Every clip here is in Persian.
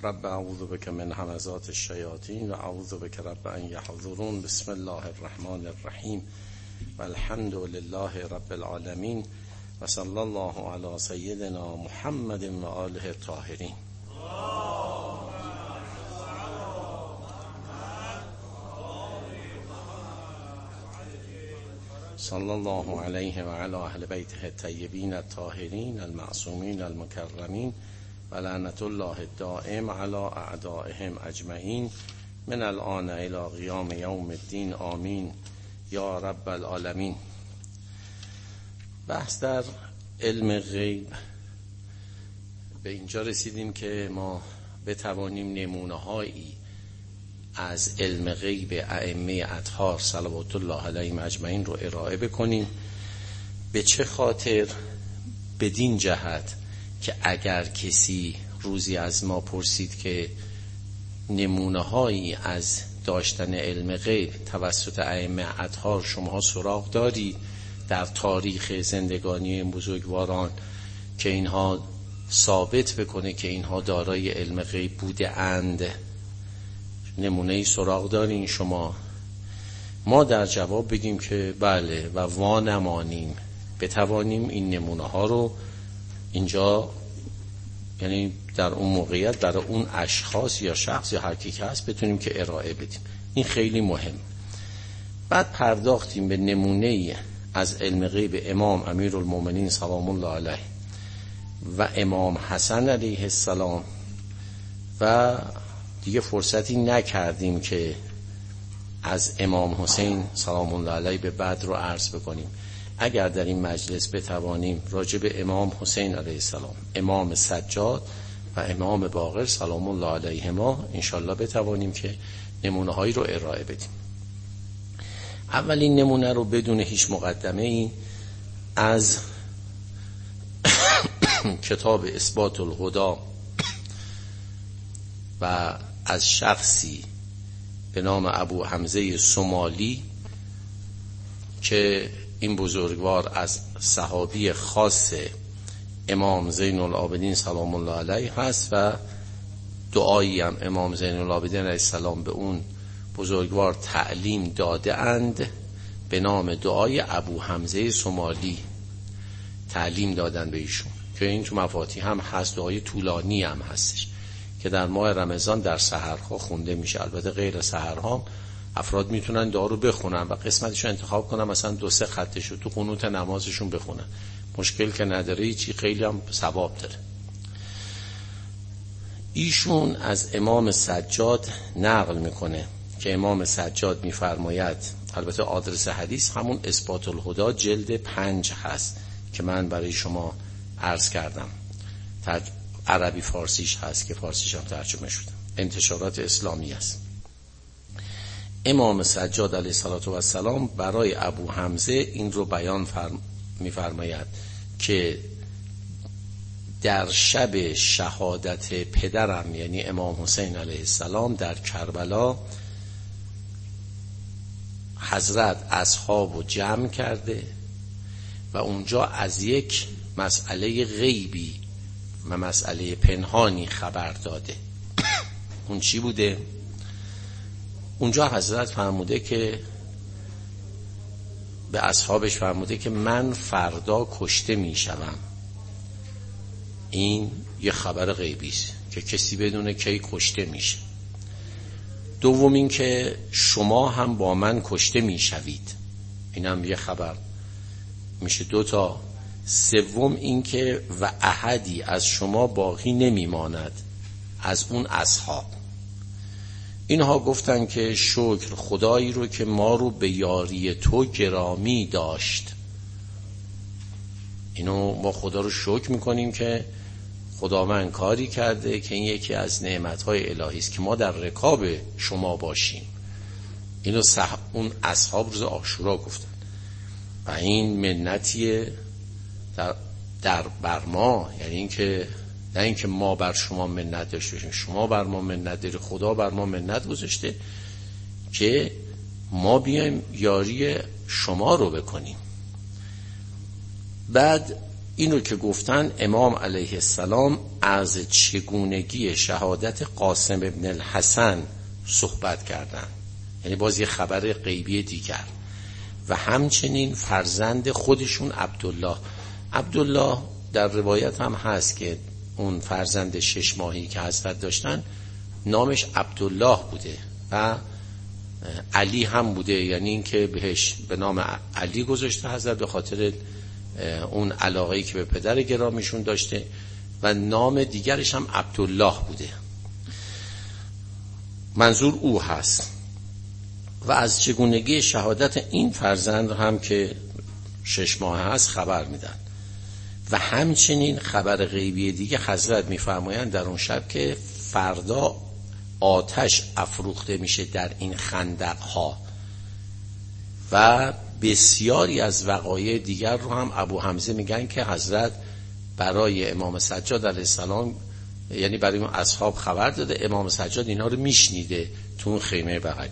رب اعوذ بک من همزات الشیاطین و اعوذ بک رب ان یحضرون. بسم الله الرحمن الرحیم و الحمد لله رب العالمین و صلی الله علی سیدنا محمد و آله الطاهرین. صلی الله علیه و علی اهل بیته الطیبین الطاهرین المعصومین المکرمین و لعنت الله الدائم علی اعدائهم اجمعین من الان الی قیام یوم الدین. آمین یا رب العالمین. بحث در علم غیب به اینجا رسیدیم که ما بتوانیم نمونه‌هایی از علم غیب ائمه اطهار صلوات الله علیهم اجمعین رو ارائه بکنیم. به چه خاطر؟ بدین جهت که اگر کسی روزی از ما پرسید که نمونه‌هایی از داشتن علم غیب توسط ائمه اطهار شماها سراغ دارید در تاریخ زندگانی این بزرگواران که اینها ثابت بکنه که اینها دارای علم غیب بوده اند، نمونه‌ای سراغ دارین شما؟ ما در جواب بگیم که بله و وانمانیم، بتوانیم این نمونه ها رو اینجا، یعنی در اون موقعیت برای اون اشخاص یا شخص یا هر کی که هست بتونیم که ارائه بدیم. این خیلی مهم. بعد پرداختیم به نمونه‌ای از علم غیب امام امیرالمومنین سلام الله علیه و امام حسن علیه السلام و دیگه فرصتی نکردیم که از امام حسین سلام الله علیه به بعد رو عرض بکنیم. اگر در این مجلس بتوانیم راجع به امام حسین علیه السلام، امام سجاد و امام باقر سلام الله علیهما انشالله بتوانیم که نمونه هایی رو ارائه بدیم. اولین نمونه رو بدون هیچ مقدمه ای از کتاب اثبات الهدی و از شخصی به نام ابو حمزه سمالی که این بزرگوار از صحابی خاص امام زین العابدین سلام الله علیه هست و دعایی هم امام زین العابدین علیه السلام به اون بزرگوار تعلیم داده اند به نام دعای ابو حمزه سمالی، تعلیم دادن به ایشون که این تو مفاتیح هم هست، دعای طولانی هم هستش که در ماه رمضان در سحرها خونده میشه. البته غیر سحرها افراد میتونن دعا رو بخونن و قسمتشو انتخاب کنن، مثلا 2-3 خطشو تو قنوت نمازشون بخونن، مشکل که نداره، هیچی، خیلی هم ثواب داره. ایشون از امام سجاد نقل میکنه که امام سجاد میفرماید، البته آدرس حدیث همون اثبات الهدی جلد 5 هست که من برای شما عرض کردم، عربی فارسیش هست که فارسیش هم ترجمه شده، انتشارات اسلامی است. امام سجاد علیه السلام برای ابو حمزه این رو بیان می‌فرماید که در شب شهادت پدرم یعنی امام حسین علیه السلام در کربلا حضرت اصحاب رو جمع کرده و اونجا از یک مسئله غیبی و مسئله پنهانی خبر داده. اون چی بوده؟ اونجا حضرت فرموده که به اصحابش فرموده که من فردا کشته می شوم. این یه خبر غیبی است که کسی بدونه کی کشته میشه. دوم این که شما هم با من کشته می شوید، این هم یه خبر میشه 2 تا. سوم این که و احدی از شما باقی نمیماند از اون اصحاب. اینها گفتن که شکر خدایی رو که ما رو به یاری تو گرامی داشت. اینو ما خدا رو شکر میکنیم که خداوند کاری کرده که این یکی از نعمتهای الهی است که ما در رکاب شما باشیم. اینو اون اصحاب روز عاشورا گفتن و این منتیه در بر ما، یعنی اینکه نه اینکه ما بر شما منت داشته باشیم، شما بر ما منت داری، خدا بر ما منت گذاشته که ما بیایم یاری شما رو بکنیم. بعد اینو که گفتن امام علیه السلام از چگونگی شهادت قاسم ابن الحسن صحبت کردن، یعنی باز یه خبر غیبی دیگر، و همچنین فرزند خودشون عبدالله در روایت هم هست که اون فرزند 6 ماهی که حضرت داشتن نامش عبدالله بوده و علی هم بوده، یعنی این که بهش به نام علی گذاشته حضرت به خاطر اون علاقه‌ای که به پدر گرامیشون داشته، و نام دیگرش هم عبدالله بوده، منظور او هست. و از چگونگی شهادت این فرزند هم که 6 ماه هست خبر میدن. و همچنین خبر غیبی دیگه حضرت میفرمایند در اون شب که فردا آتش افروخته میشه در این خندق ها، و بسیاری از وقایع دیگر رو هم ابو حمزه میگن که حضرت برای امام سجاد علیه السلام، یعنی برای اون اصحاب خبر داده، امام سجاد اینا رو میشنیده تو اون خیمه بغلی.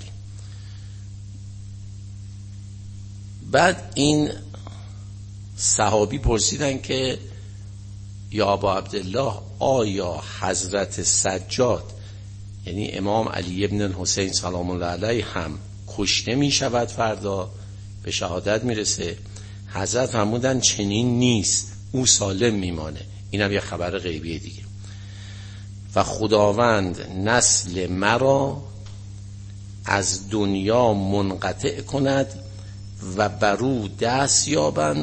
بعد این صحابی پرسیدن که یا ابا عبدالله، آیا حضرت سجاد یعنی امام علی ابن الحسین سلام الله علیه هم کشته می شود، فردا به شهادت میرسه؟ حضرت فرمودن چنین نیست، او سالم میمانه. اینم یه خبر غیبی دیگه. و خداوند نسل مرا از دنیا منقطع کند و برو دست یابند.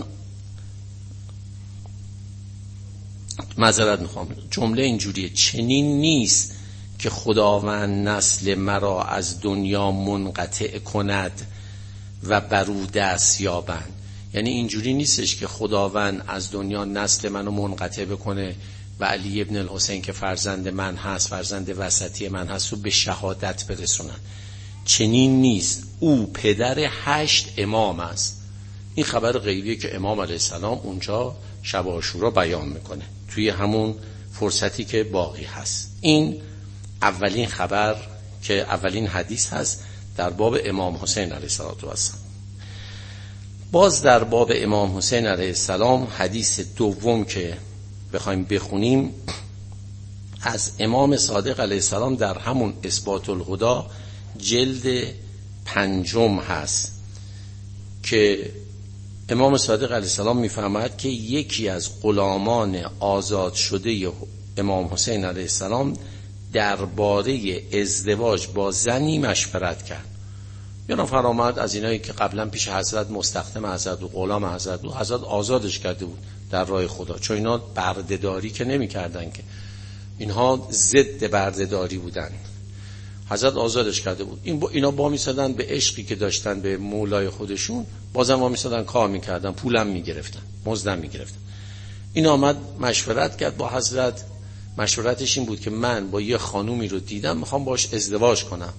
معذرت میخوام، جمله اینجوریه: چنین نیست که خداوند نسل مرا از دنیا منقطع کند و برو دست یابند. یعنی اینجوری نیستش که خداوند از دنیا نسل منو منقطع بکنه و علی ابن الحسین که فرزند من هست، فرزند وسطی من هست، رو به شهادت برسونن. چنین نیست، او پدر 8 امام است. این خبر غیبیه که امام علیه السلام اونجا شب عاشورا بیان میکنه توی همون فرصتی که باقی هست. این اولین خبر که اولین حدیث هست در باب امام حسین علیه السلام. باز در باب امام حسین علیه السلام حدیث دوم که بخوایم بخونیم از امام صادق علیه السلام در همون اثبات الهدی جلد 5 هست که امام صادق علیه السلام میفرماید که یکی از غلامان آزاد شده امام حسین علیه السلام درباره ازدواج با زنی مشورت کرد. یه نفر آمد از اینایی که قبلا پیش حضرت مستخدم حضرت و غلام حضرت و حضرت آزادش کرده بود در راه خدا، چون اینا بردهداری که نمی کردن، که اینها ضد بردهداری بودن. حضرت آزادش کرده بود. اینا با میسادن به عشقی که داشتن به مولای خودشون، بازم با میسادن کار میکردن، پولم میگرفتن، مزدم میگرفتن. این آمد مشورت کرد با حضرت. مشورتش این بود که من با یه خانومی رو دیدم، میخوام باش ازدواج کنم.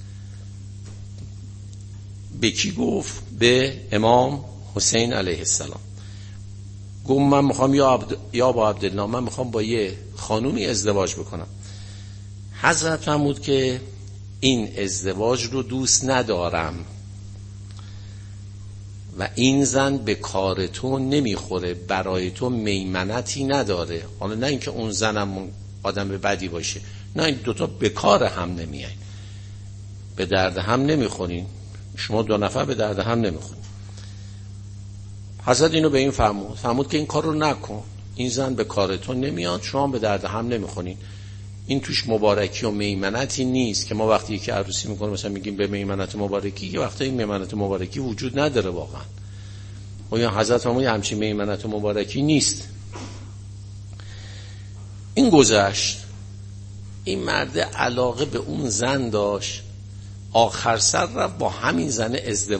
به کی گفت؟ به امام حسین علیه السلام. گفت من میخوام یا با عبدالله، من میخوام با یه خانومی ازدواج بکنم. حضرت فرمود که این ازدواج رو دوست ندارم و این زن به کار تو نمیخوره، برای تو میمنتی نداره. حالا نه اینکه اون زنم آدم به بدی باشه، نه، این دوتا به کار هم نمیاین، به درد هم نمیخورین، شما 2 نفر به درد هم نمیخورین. حضرت اینو به این فرمود که این کار رو نکن، این زن به کار تو نمیاد، شما به درد هم نمیخورین. این توش مبارکی و میمنتی نیست که ما وقتی که عروسی میکنیم مثلا میگیم به میمنت مبارکی، که وقتی این میمنت مبارکی وجود نداره واقعا. و یا حضرت فرمود همچین میمنت مبارکی نیست. این گذشت. این مرد علاقه به اون زن داشت، آخر سر رفت با همین زن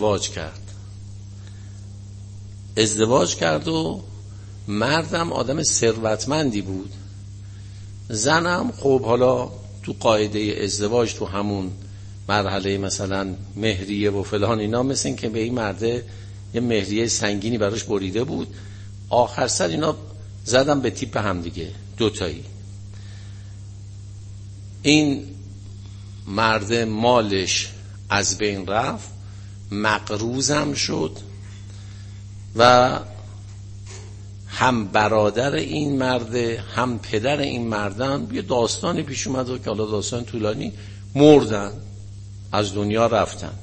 ازدواج کرد و مردم آدم ثروتمندی بود، زنم خب حالا تو قاعده ازدواج تو همون مرحله مثلا مهریه و فلان اینا، مثل این که به این مرده یه مهریه سنگینی براش بریده بود. آخر سر اینا زدم به تیپ هم دیگه، 2 تایی. این مرد مالش از بین رفت، مقروضم شد و هم برادر این مرده هم پدر این مردن یه داستانی پیش اومده که حالا داستان طولانی، مردن، از دنیا رفتن.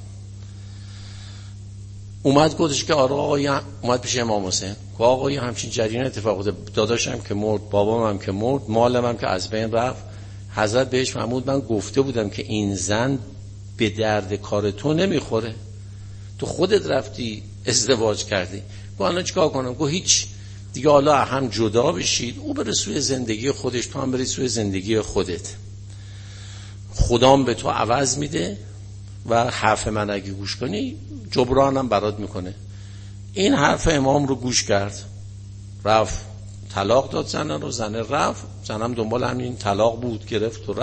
اومد گفتش که آره آقای، اومد پیش امام حسین که آقای همچین جریان اتفاق افتاده، داداشم که مرد، بابام هم که مرد، مالم هم که از بین رفت. حضرت بهش فرمود من گفته بودم که این زن به درد کار تو نمیخوره، تو خودت رفتی ازدواج کردی. گفت الان چیکار کنم؟ گفت هیچ دیگه، حالا هم جدا بشید، او بره سوی زندگی خودش، تو هم بری سوی زندگی خودت، خدام به تو عوض میده و حرف من اگه گوش کنی جبرانم برات میکنه. این حرف امام رو گوش کرد، رفت طلاق داد زنه رو، زنه رفت، زنم دنبال همین طلاق بود، گرفت و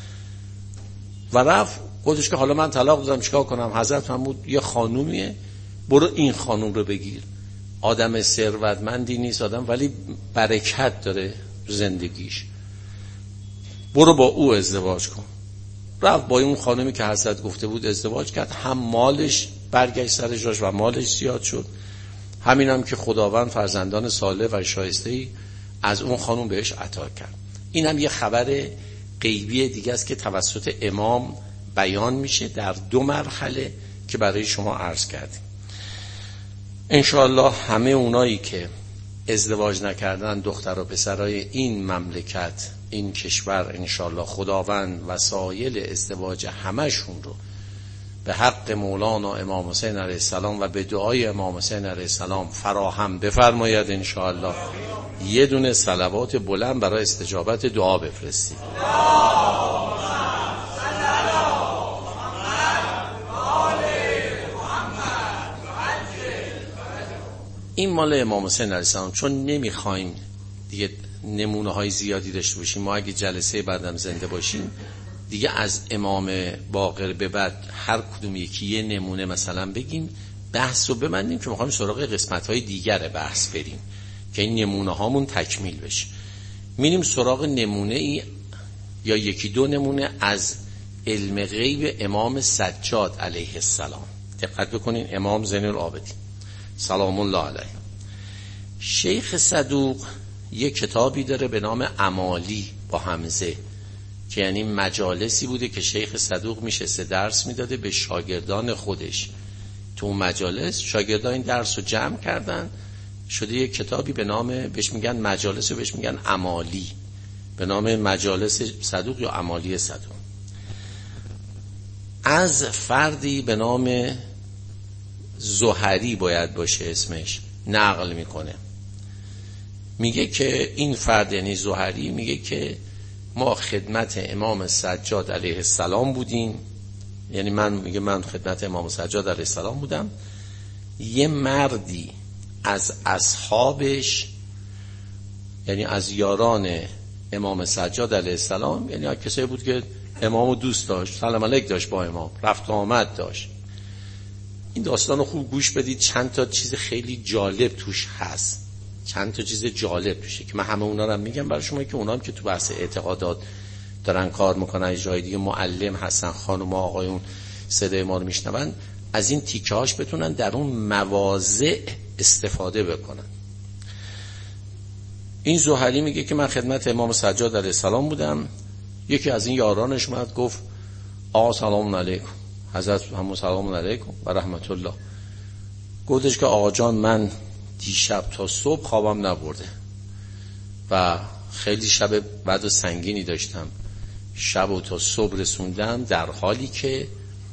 رفت گفتش که حالا من طلاق دادم چیکار کنم؟ حضرت فرمود یه خانومیه، برو این خانوم رو بگیر، آدم ثروتمندی نیست آدم، ولی برکت داره زندگیش، برو با او ازدواج کن. رفت با اون خانومی که حضرت گفته بود ازدواج کرد، هم مالش برگشت سر جاش و مالش زیاد شد، همینم که خداوند فرزندان صالح و شایسته‌ای از اون خانوم بهش عطا کرد. این هم یه خبر غیبی دیگه است که توسط امام بیان میشه در 2 مرحله که برای شما عرض کردیم. انشاءالله همه اونایی که ازدواج نکردن، دختر و پسرای این مملکت، این کشور، انشاءالله خداوند وسایل ازدواج همشون رو به حق مولانا امام حسین علیه السلام و به دعای امام حسین علیه السلام فراهم بفرماید. انشاءالله یه دونه صلوات بلند برای استجابت دعا بفرستید. این مال امام حسین علیه السلام، چون نمیخوایم دیگه نمونه های زیادی داشته باشیم، ما اگه جلسه بعدم زنده باشیم دیگه از امام باقر به بعد هر کدوم یکی یه نمونه مثلا بگیم، بحث رو ببندیم که میخوایم سراغ قسمت های دیگر بحث بریم که این نمونه هامون تکمیل بشه. میریم سراغ نمونه ای یا 1-2 نمونه از علم غیب امام سجاد علیه السلام. دقت بکنین، امام زین العابدین سلام الله علیه. شیخ صدوق یک کتابی داره به نام امالی با همزه، که یعنی مجالسی بوده که شیخ صدوق میشسته درس میداده به شاگردان خودش. تو مجالس شاگردان این درس رو جمع کردن، شده یک کتابی به نام، بهش میگن مجالس، و بهش میگن امالی، به نام مجالس صدوق یا امالی صدوق. از فردی به نام زهری باید باشه اسمش، نقل میکنه. میگه که این فرد یعنی زهری میگه که ما خدمت امام سجاد علیه السلام بودیم، یعنی من خدمت امام سجاد علیه السلام بودم. یه مردی از اصحابش، یعنی از یاران امام سجاد علیه السلام، یعنی کسایی بود که امامو دوست داشت، سلام علیک داشت با امام، رفت و آمد داشت. این داستان رو خوب گوش بدید، چند تا چیز خیلی جالب توش هست، چند تا چیز جالب توشه که من همه اونا رو میگم برای شما که اونا هم که تو بحث اعتقادات دارن کار میکنن، از جای دیگه معلم هستن، خانم و آقایون صدای ما رو میشنون، از این تیکه هاش بتونن در اون مواضع استفاده بکنن. این زهری میگه که من خدمت امام سجاد علیه السلام بودم. یکی از این یارانش اومد گفت آقا سلام علیکم، حضرت هم سلام علیکم و رحمت الله. گفتش که آقا جان من دیشب تا صبح خوابم نبرده و خیلی شب بعد و سنگینی داشتم، شب و تا صبح رسوندم در حالی که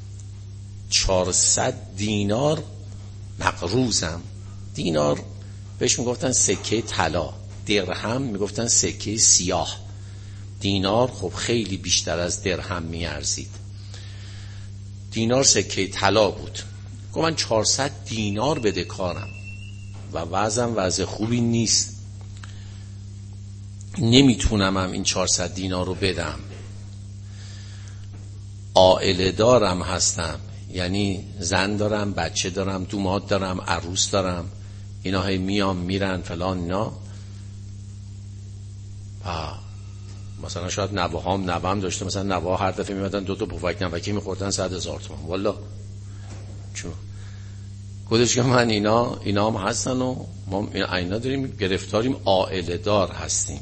400 دینار مقروزم. دینار بهش میگفتن سکه طلا، درهم میگفتن سکه سیاه. دینار خب خیلی بیشتر از درهم میارزید، دینار سکه طلا بود. گفت من 400 دینار بده کارم و وضعم وضع خوبی نیست، نمیتونم این 400 دینار رو بدم، عائله دارم هستم، یعنی زن دارم، بچه دارم، دوماد دارم، عروس دارم، اینا هی میام میرن فلان اینا. مثلا شاید نوام داشته، مثلا نوا هر دفعه میمدن 2 تا پفک نمکی میخوردن 100,000 تومان. والا چون گفتش که من اینا هم هستن و ما اینا داریم گرفتاریم، عائله دار هستیم.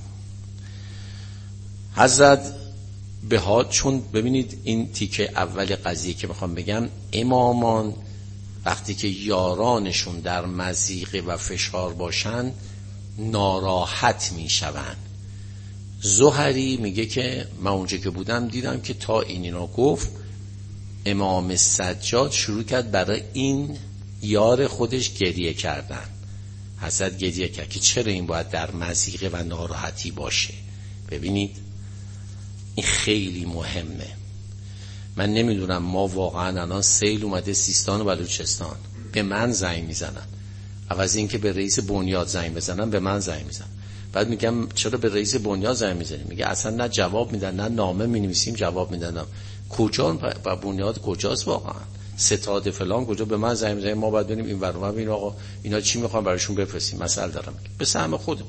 حضرت چون ببینید این تیکه اول قضیه که میخوام بگم، امامان وقتی که یارانشون در مضیقه و فشار باشن ناراحت میشون. زهری میگه که من اونجا که بودم دیدم که تا اینا گفت امام سجاد شروع کرد برای این یار خودش گریه کردن. حضرت گریه کرد که چرا این باید در مضیقه و ناراحتی باشه. ببینید این خیلی مهمه. من نمیدونم، ما واقعا الان سیل اومده سیستان و بلوچستان، به من زنگ میزنن، عوض این که به رئیس بنیاد زنگ بزنن به من زنگ میزنن. بعد میگم چرا به رئیس بنیاد زنگ میزنی؟ میگه اصلا نه جواب میدن نه نامه مینویسیم جواب میدن. کجا و بنیاد کجاست واقعا؟ ستاد فلان کجا؟ به من زنگ میزنن ما باید بریم این ور اون ببینیم آقا اینا چی میخوان براشون بفرستیم، مسئله دارم به سهم خودم.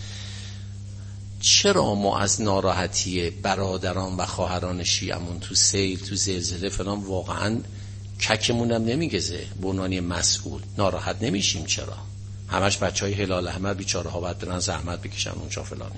چرا ما از ناراحتی برادران و خواهران شیعمون تو سیل تو زلزله فلان واقعا ککمون هم نمیگزه؟ بنانی مسئول ناراحت نمیشیم چرا؟ همش بچهای هلال احمر بیچاره ها باید برن زحمت بکشن اونجا فلانی.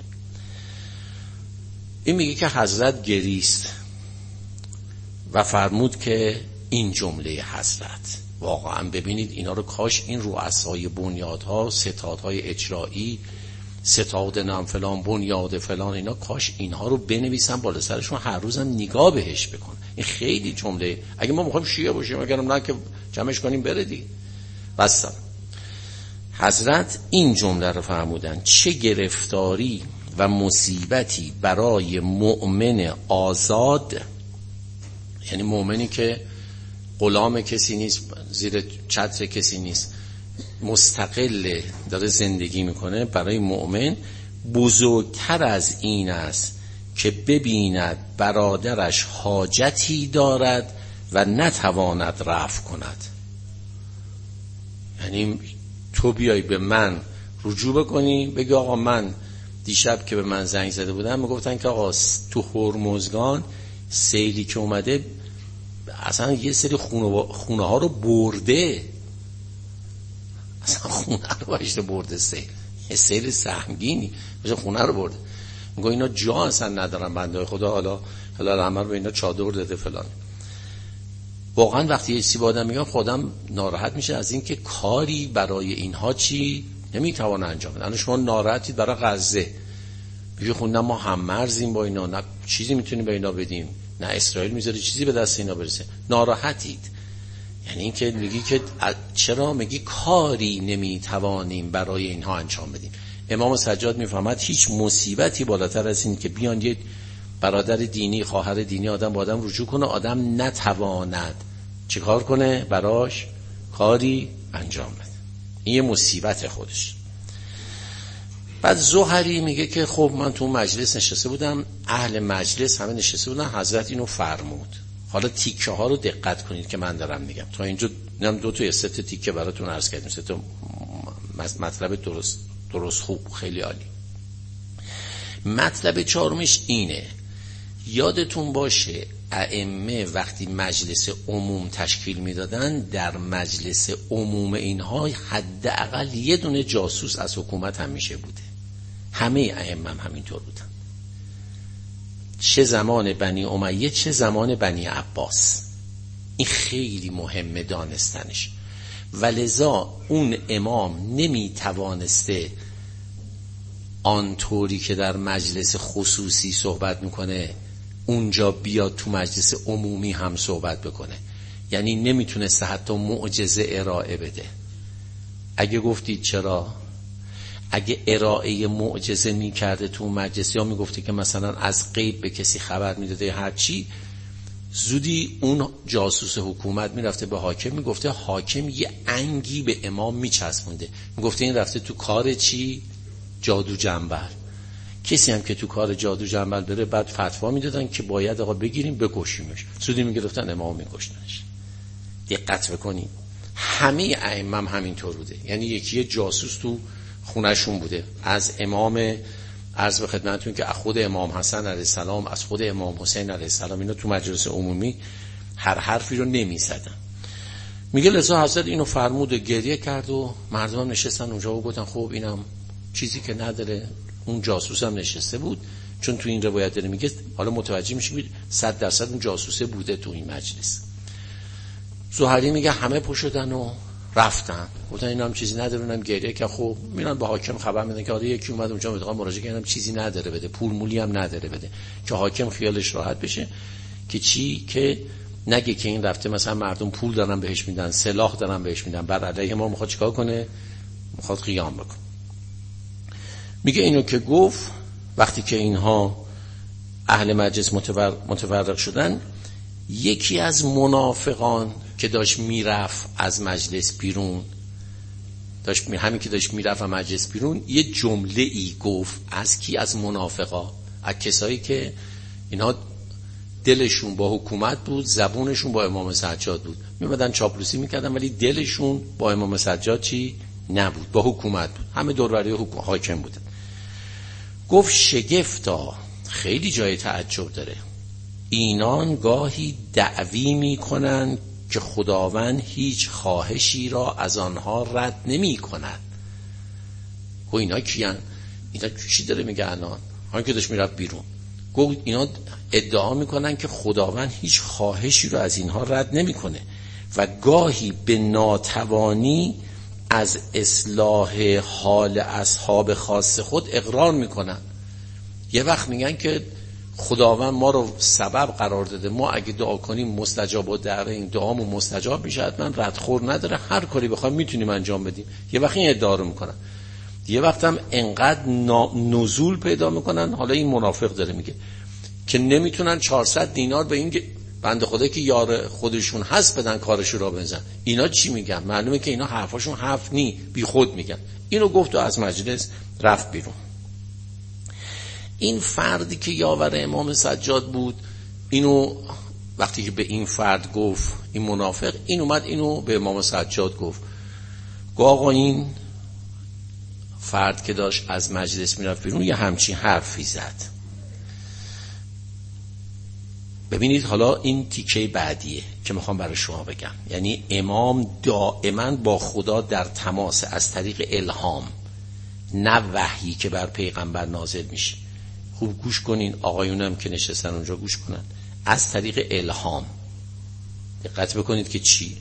این میگه که حضرت گریست و فرمود که این جمله حضرت واقعا ببینید اینا رو کاش این رؤسای بنیادها، ستادهای اجرایی، ستاد نام فلان بنیاد فلان، اینا کاش اینها رو بنویسن بالا سرشون، هر روزم نگاه بهش بکن. این خیلی جمله، اگه ما میخوایم شیعه باشیم اگرم نه که جمعش کنیم بره دیگه. بس حضرت این جمله رو فرمودن: چه گرفتاری و مصیبتی برای مؤمن آزاد، یعنی مؤمنی که غلام کسی نیست، زیر چتر کسی نیست، مستقل داره زندگی میکنه، برای مؤمن بزرگتر از این است که ببیند برادرش حاجتی دارد و نتواند رفع کند. یعنی تو بیای به من رجوع بکنی بگی آقا من دیشب که به من زنگ زده بودن میگفتن که آقا تو هرمزگان سیلی که اومده اصلا یه سری خونه ها رو برده، اصلا خونه رو باشته برده، یه سیل سهمگینی باشه خونه رو برده. میگه اینا جا اصلا ندارن بنده خدا، حالا همه رو به اینا چادر داده فلان. واقعا وقتی یه چیزی با آدم میگم خودم ناراحت میشه از این که کاری برای اینها چی نمیتوانه انجام بده. شما ناراحتید برای غزه، میگه خب نه ما هم مرزیم با اینا، نه چیزی میتونیم به اینا بدیم، نه اسرائیل میذاره چیزی به دست اینا برسه، ناراحتید. یعنی این که میگی که چرا میگی کاری نمیتوانیم برای اینها انجام بدیم. امام سجاد میفهمد هیچ مصیبتی بالاتر از این که بیان یه برادر دینی، خواهر دینی آدم با آدم رجوع کنه، آدم نتواند چه کار کنه براش کاری انجام بده. این یه مصیبت خودش. بعد زهری میگه که خب من تو مجلس نشسته بودم، اهل مجلس همه نشسته بودن، حضرت اینو فرمود. حالا تیکه ها رو دقت کنید که من دارم میگم. تا اینجا دو تا سه تا تیکه براتون عرض کردیم، سه تا مطلب درست خوب، خیلی عالی. مطلب چهارمش اینه، یادتون باشه ائمه وقتی مجلس عموم تشکیل میدادن، در مجلس عموم اینها حداقل یه دونه جاسوس از حکومت همیشه بوده. همه ائمه هم همینطور بودن، چه زمان بنی امیه چه زمان بنی عباس. این خیلی مهمه دانستنش. ولذا اون امام نمیتوانسته آنطوری که در مجلس خصوصی صحبت میکنه اونجا بیاد تو مجلس عمومی هم صحبت بکنه. یعنی نمیتونسته حتی معجزه ارائه بده. اگه گفتید چرا؟ اگه ارائه معجزه میکرده تو مجلس، یا میگفته که مثلا از غیب به کسی خبر میداده هر چی، زودی اون جاسوس حکومت میرفته به حاکم میگفته، حاکم یه انگی به امام میچسبونده، میگفته این رفته تو کار چی؟ جادو جنبل. کسی هم که تو کار جادو جنبل بره بعد فتوا میدادن که باید آقا بگیریم بکشیمش، زودی میگرفتن امام میکشتنش. دقت بکنید همه ائمه هم همینطور بوده. یعنی یکی جاسوس تو خونهشون بوده، از امام عرض به خدمتتون که خود امام حسن علیه السلام، از خود امام حسین علیه السلام، اینا تو مجلس عمومی هر حرفی رو نمیزدن. میگه لذا حضرت اینو فرمود و گریه کرد و مردم نشستن اونجا و گفتن خب اینم چیزی که نداره. اون جاسوس هم نشسته بود، چون تو این روایت داره میگه حالا متوجه میشیم 100% اون جاسوسه بوده تو این مجلس. زهری میگه همه پشدن و رفتن، گفتن اینا هم چیزی نداره. اونم گریه که خب میرن با حاکم خبر میدن که آره یکی اومد اونجا میخواد مراجعه کنه، اینم چیزی نداره بده، پول مولی هم نداره بده، که حاکم خیالش راحت بشه که چی، که نگه که این رفته مثلا مردم پول دارن بهش میدن، سلاح دارن بهش میدن، بر علیه ما میخواد چیکار کنه، میخواد قیام بکنه. میگه اینو که گفت، وقتی که اینها اهل مجلس متفرق شدن، یکی از منافقان که داشت میرفت از مجلس بیرون، همین که داشت میرفت از مجلس بیرون، یه جمله ای گفت. از کی؟ از منافقا، از کسایی که اینها دلشون با حکومت بود، زبونشون با امام سجاد بود، میمدن چاپلوسی میکردن ولی دلشون با امام سجاد چی نبود، با حکومت بود، همه دوربری حاکم بودن. گفت شگفتا، خیلی جای تعجب داره، اینان گاهی دعوی میکنن که خداوند هیچ خواهشی را از آنها رد نمی کند. گفت اینا کیان؟ اینا چی داره میگه الان؟ همین که داشت میرفت بیرون. گفت اینا ادعا میکنن که خداوند هیچ خواهشی را از اینها رد نمیکنه و گاهی به ناتوانی از اصلاح حال اصحاب خاص خود اقرار میکنن. یه وقت میگن که خداوند ما رو سبب قرار داده، ما اگه دعا کنیم مستجاب و دعوه این دعامون مستجاب میشه، حتما ردخور نداره، هر کاری بخوایم میتونیم انجام بدیم. یه وقت این ادعا رو میکنن، یه وقت هم انقدر نزول پیدا میکنن. حالا این منافق داره میگه که نمیتونن 400 دینار به این بنده خدا که یار خودشون هست بدن کارشو را بنزن. اینا چی میگن؟ معلومه که اینا حرفاشون حرف نی، بی خود میگن. اینو گفت و از مجلس رفت بیرون. این فردی که یاور امام سجاد بود، اینو وقتی که به این فرد گفت، این منافق، این اومد اینو به امام سجاد گفت آقا این فرد که داشت از مجلس میرفت بیرون یه همچین حرفی زد. ببینید حالا این تیکه بعدیه که میخوام برای شما بگم. یعنی امام دائما با خدا در تماس از طریق الهام، نه وحی که بر پیغمبر نازل میشه. خوب گوش کنین، آقایونم که نشستن اونجا گوش کنن. از طریق الهام دقت بکنید که چی.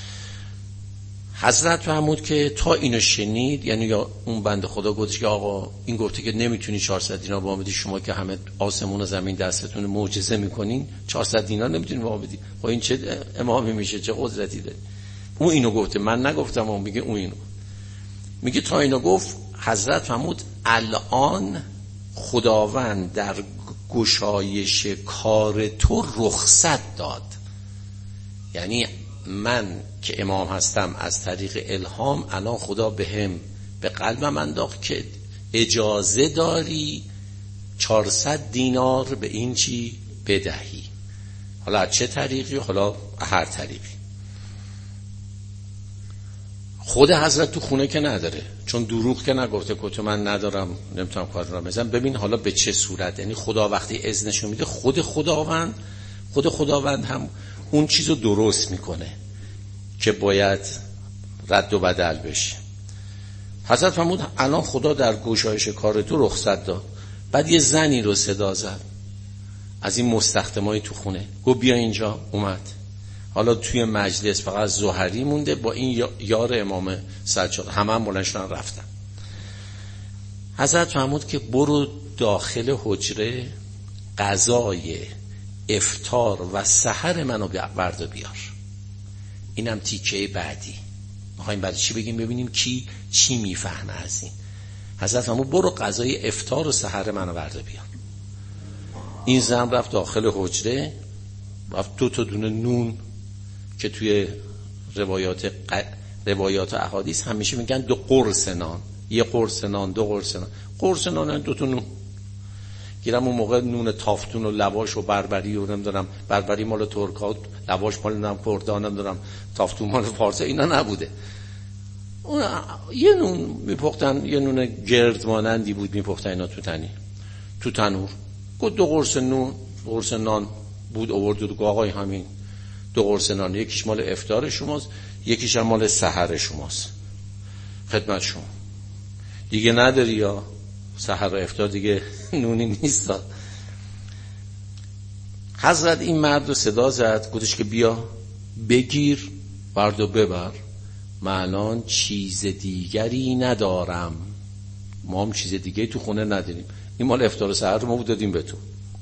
حضرت فرمود که تا اینو شنید، یعنی یا اون بنده خدا گفتش که آقا این گفته که نمیتونی 400 دینار وام بدی، شما که همه آسمون و زمین دستتون معجزه میکنین 400 دینار نمیتونی وام بدی، خب این چه امامی میشه، چه قدرتی داره؟ اون اینو گفته، من نگفتم. اون میگه اون اینو میگه. تا اینو گفت حضرت فرمود الان خداوند در گشایش کار تو رخصت داد. یعنی من که امام هستم از طریق الهام، الان خدا به قلبم انداخت که اجازه داری 400 دینار به این چی بدهی. حالا از چه طریقی؟ حالا هر طریقی. خود حضرت تو خونه که نداره، چون دروغ که نگفته که من ندارم نمیتونم کار را بزنم. ببین حالا به چه صورت. یعنی خدا وقتی اذنشو میده، خود خداوند هم اون چیزو درست میکنه که باید رد و بدل بشه. حضرت فرمود الان خدا در گشایش کار تو رخصت داد. بعد یه زنی رو صدا زد از این مستخدمای تو خونه، گفت بیا اینجا. اومد. حالا توی مجلس فقط زهری مونده با این یار امام سجاد، همه هم بلند شدن رفتن. حضرت فرمود که برو داخل حجره غذای افطار و سحر منو برد و بیار. اینم تیکه بعدی. میخوایم بعد چی بگیم؟ ببینیم کی چی میفهمه از این. حضرت فرمود برو غذای افطار و سحر منو برد و بیار. این زن رفت داخل حجره، رفت 2 دونه نون که توی روایات احادیث همیشه میگن 2 قرص نان، 1 قرص نان، 2 قرص نان. قرص نان 2 تا نون. گیرم اون موقع نون تافتون و لواش و بربری و نمیدونم، بربری مال ترکا، لواش مال نمیدونم کردان، نمیدونم تافتون مال فارسا، اینا نبوده. اون یه نون میپختن، یه نون گرد مانندی بود میپختن اینا تو تنور. گفت 2 قرص نون، قرص نان بود. آورد و گفت آقای همین 2 قرص نان، یکیش مال افطار شماست، یکیش هم مال سحر شماست. خدمت شما دیگه نداری یا سحر و افطار دیگه نونی نیست. حضرت این مرد رو صدا زد، گفتش که بیا بگیر برد و ببر، من الان چیز دیگری ندارم. ما هم چیز دیگری تو خونه نداریم، این مال افطار و سحر رو ما دادیم به تو.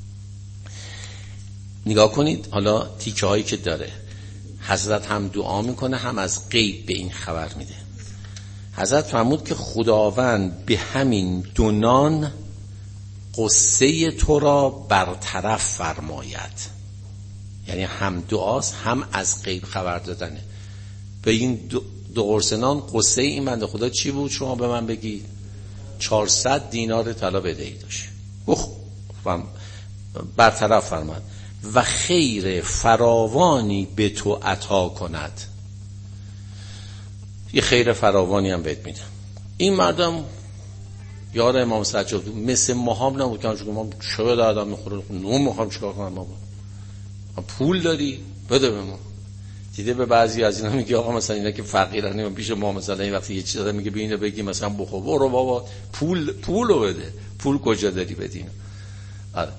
نگاه کنید حالا تیکه هایی که داره. حضرت هم دعا میکنه هم از غیب به این خبر میده. حضرت فرمود که خداوند به همین 2 نان قصه تو را برطرف فرماید. یعنی هم دعاست هم از غیب خبر دادنه. به این 2 قرص نان قصه این بنده خدا چی بود شما به من بگید؟ 400 دینار طلا بدهی داشت. برطرف فرماید و خیر فراوانی به تو عطا کند. یه خیر فراوانی هم بهت میدم. این مردم یار امام سجاد مثل ماهام نبود که ما شاید آدم میخوره نون میخوام چیکار کنم بابا، پول داری بده به ما. دیده به بعضی از اینا میگه آقا مثلا اینا که فقیرن و پیش ما مثلا این وقتی یه چیز داره میگه ببین بگی مثلا بخور برو بابا پولو بده. پول کجا داری بدین؟ آره.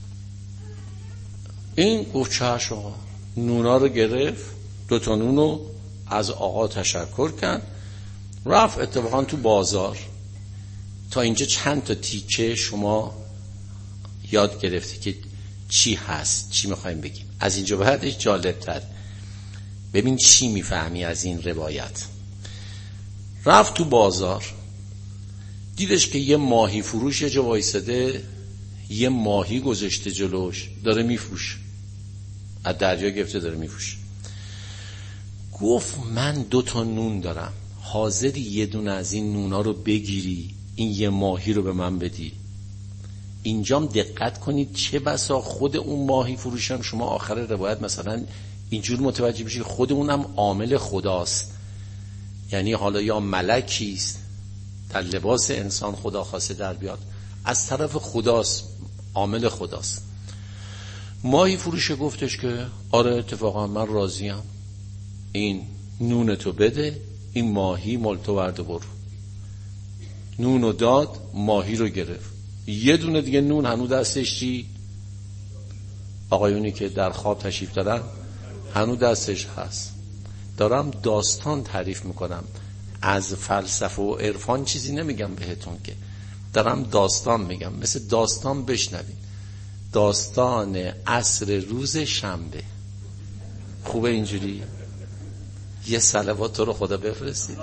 این گفت چشم آقا. نونا رو گرفت، 2 تا نونو از آقا تشکر کرد، رفت اتفاقا تو بازار. تا اینجا چند تا تیکه شما یاد گرفتی که چی هست، چی میخوایم بگیم. از اینجا بعدش جالبتر ببین چی میفهمی از این روایت. رفت تو بازار، دیدش که یه ماهی فروش یه جا وایساده، یه ماهی گذاشته جلوش داره میفروشه، از دریا گرفته داره میفروشه. گفت من 2 تا نون دارم، حاضری یه دونه از این نونا رو بگیری این یه ماهی رو به من بدی؟ اینجام دقت کنید چه بسا خود اون ماهی فروشم شما آخر روایت مثلا اینجور متوجه بشید خود اونم عامل خداست. یعنی حالا یا ملکیست در لباس انسان خدا خواسته در بیاد، از طرف خداست، عامل خداست. ماهی فروشه گفتش که آره اتفاقا من راضیم، این نونتو بده، این ماهی مال تو ورده برو. نونو داد، ماهی رو گرفت. یه دونه دیگه نون هنوز دستش چی؟ آقایونی که در خواب تشریف دارن هنوز دستش هست. دارم داستان تعریف میکنم، از فلسفه و عرفان چیزی نمیگم بهتون، که دارم داستان میگم، مثل داستان بشنوید. داستان عصر روز شنبه. خوبه اینجوری؟ یه صلوات تو رو خدا بفرستید.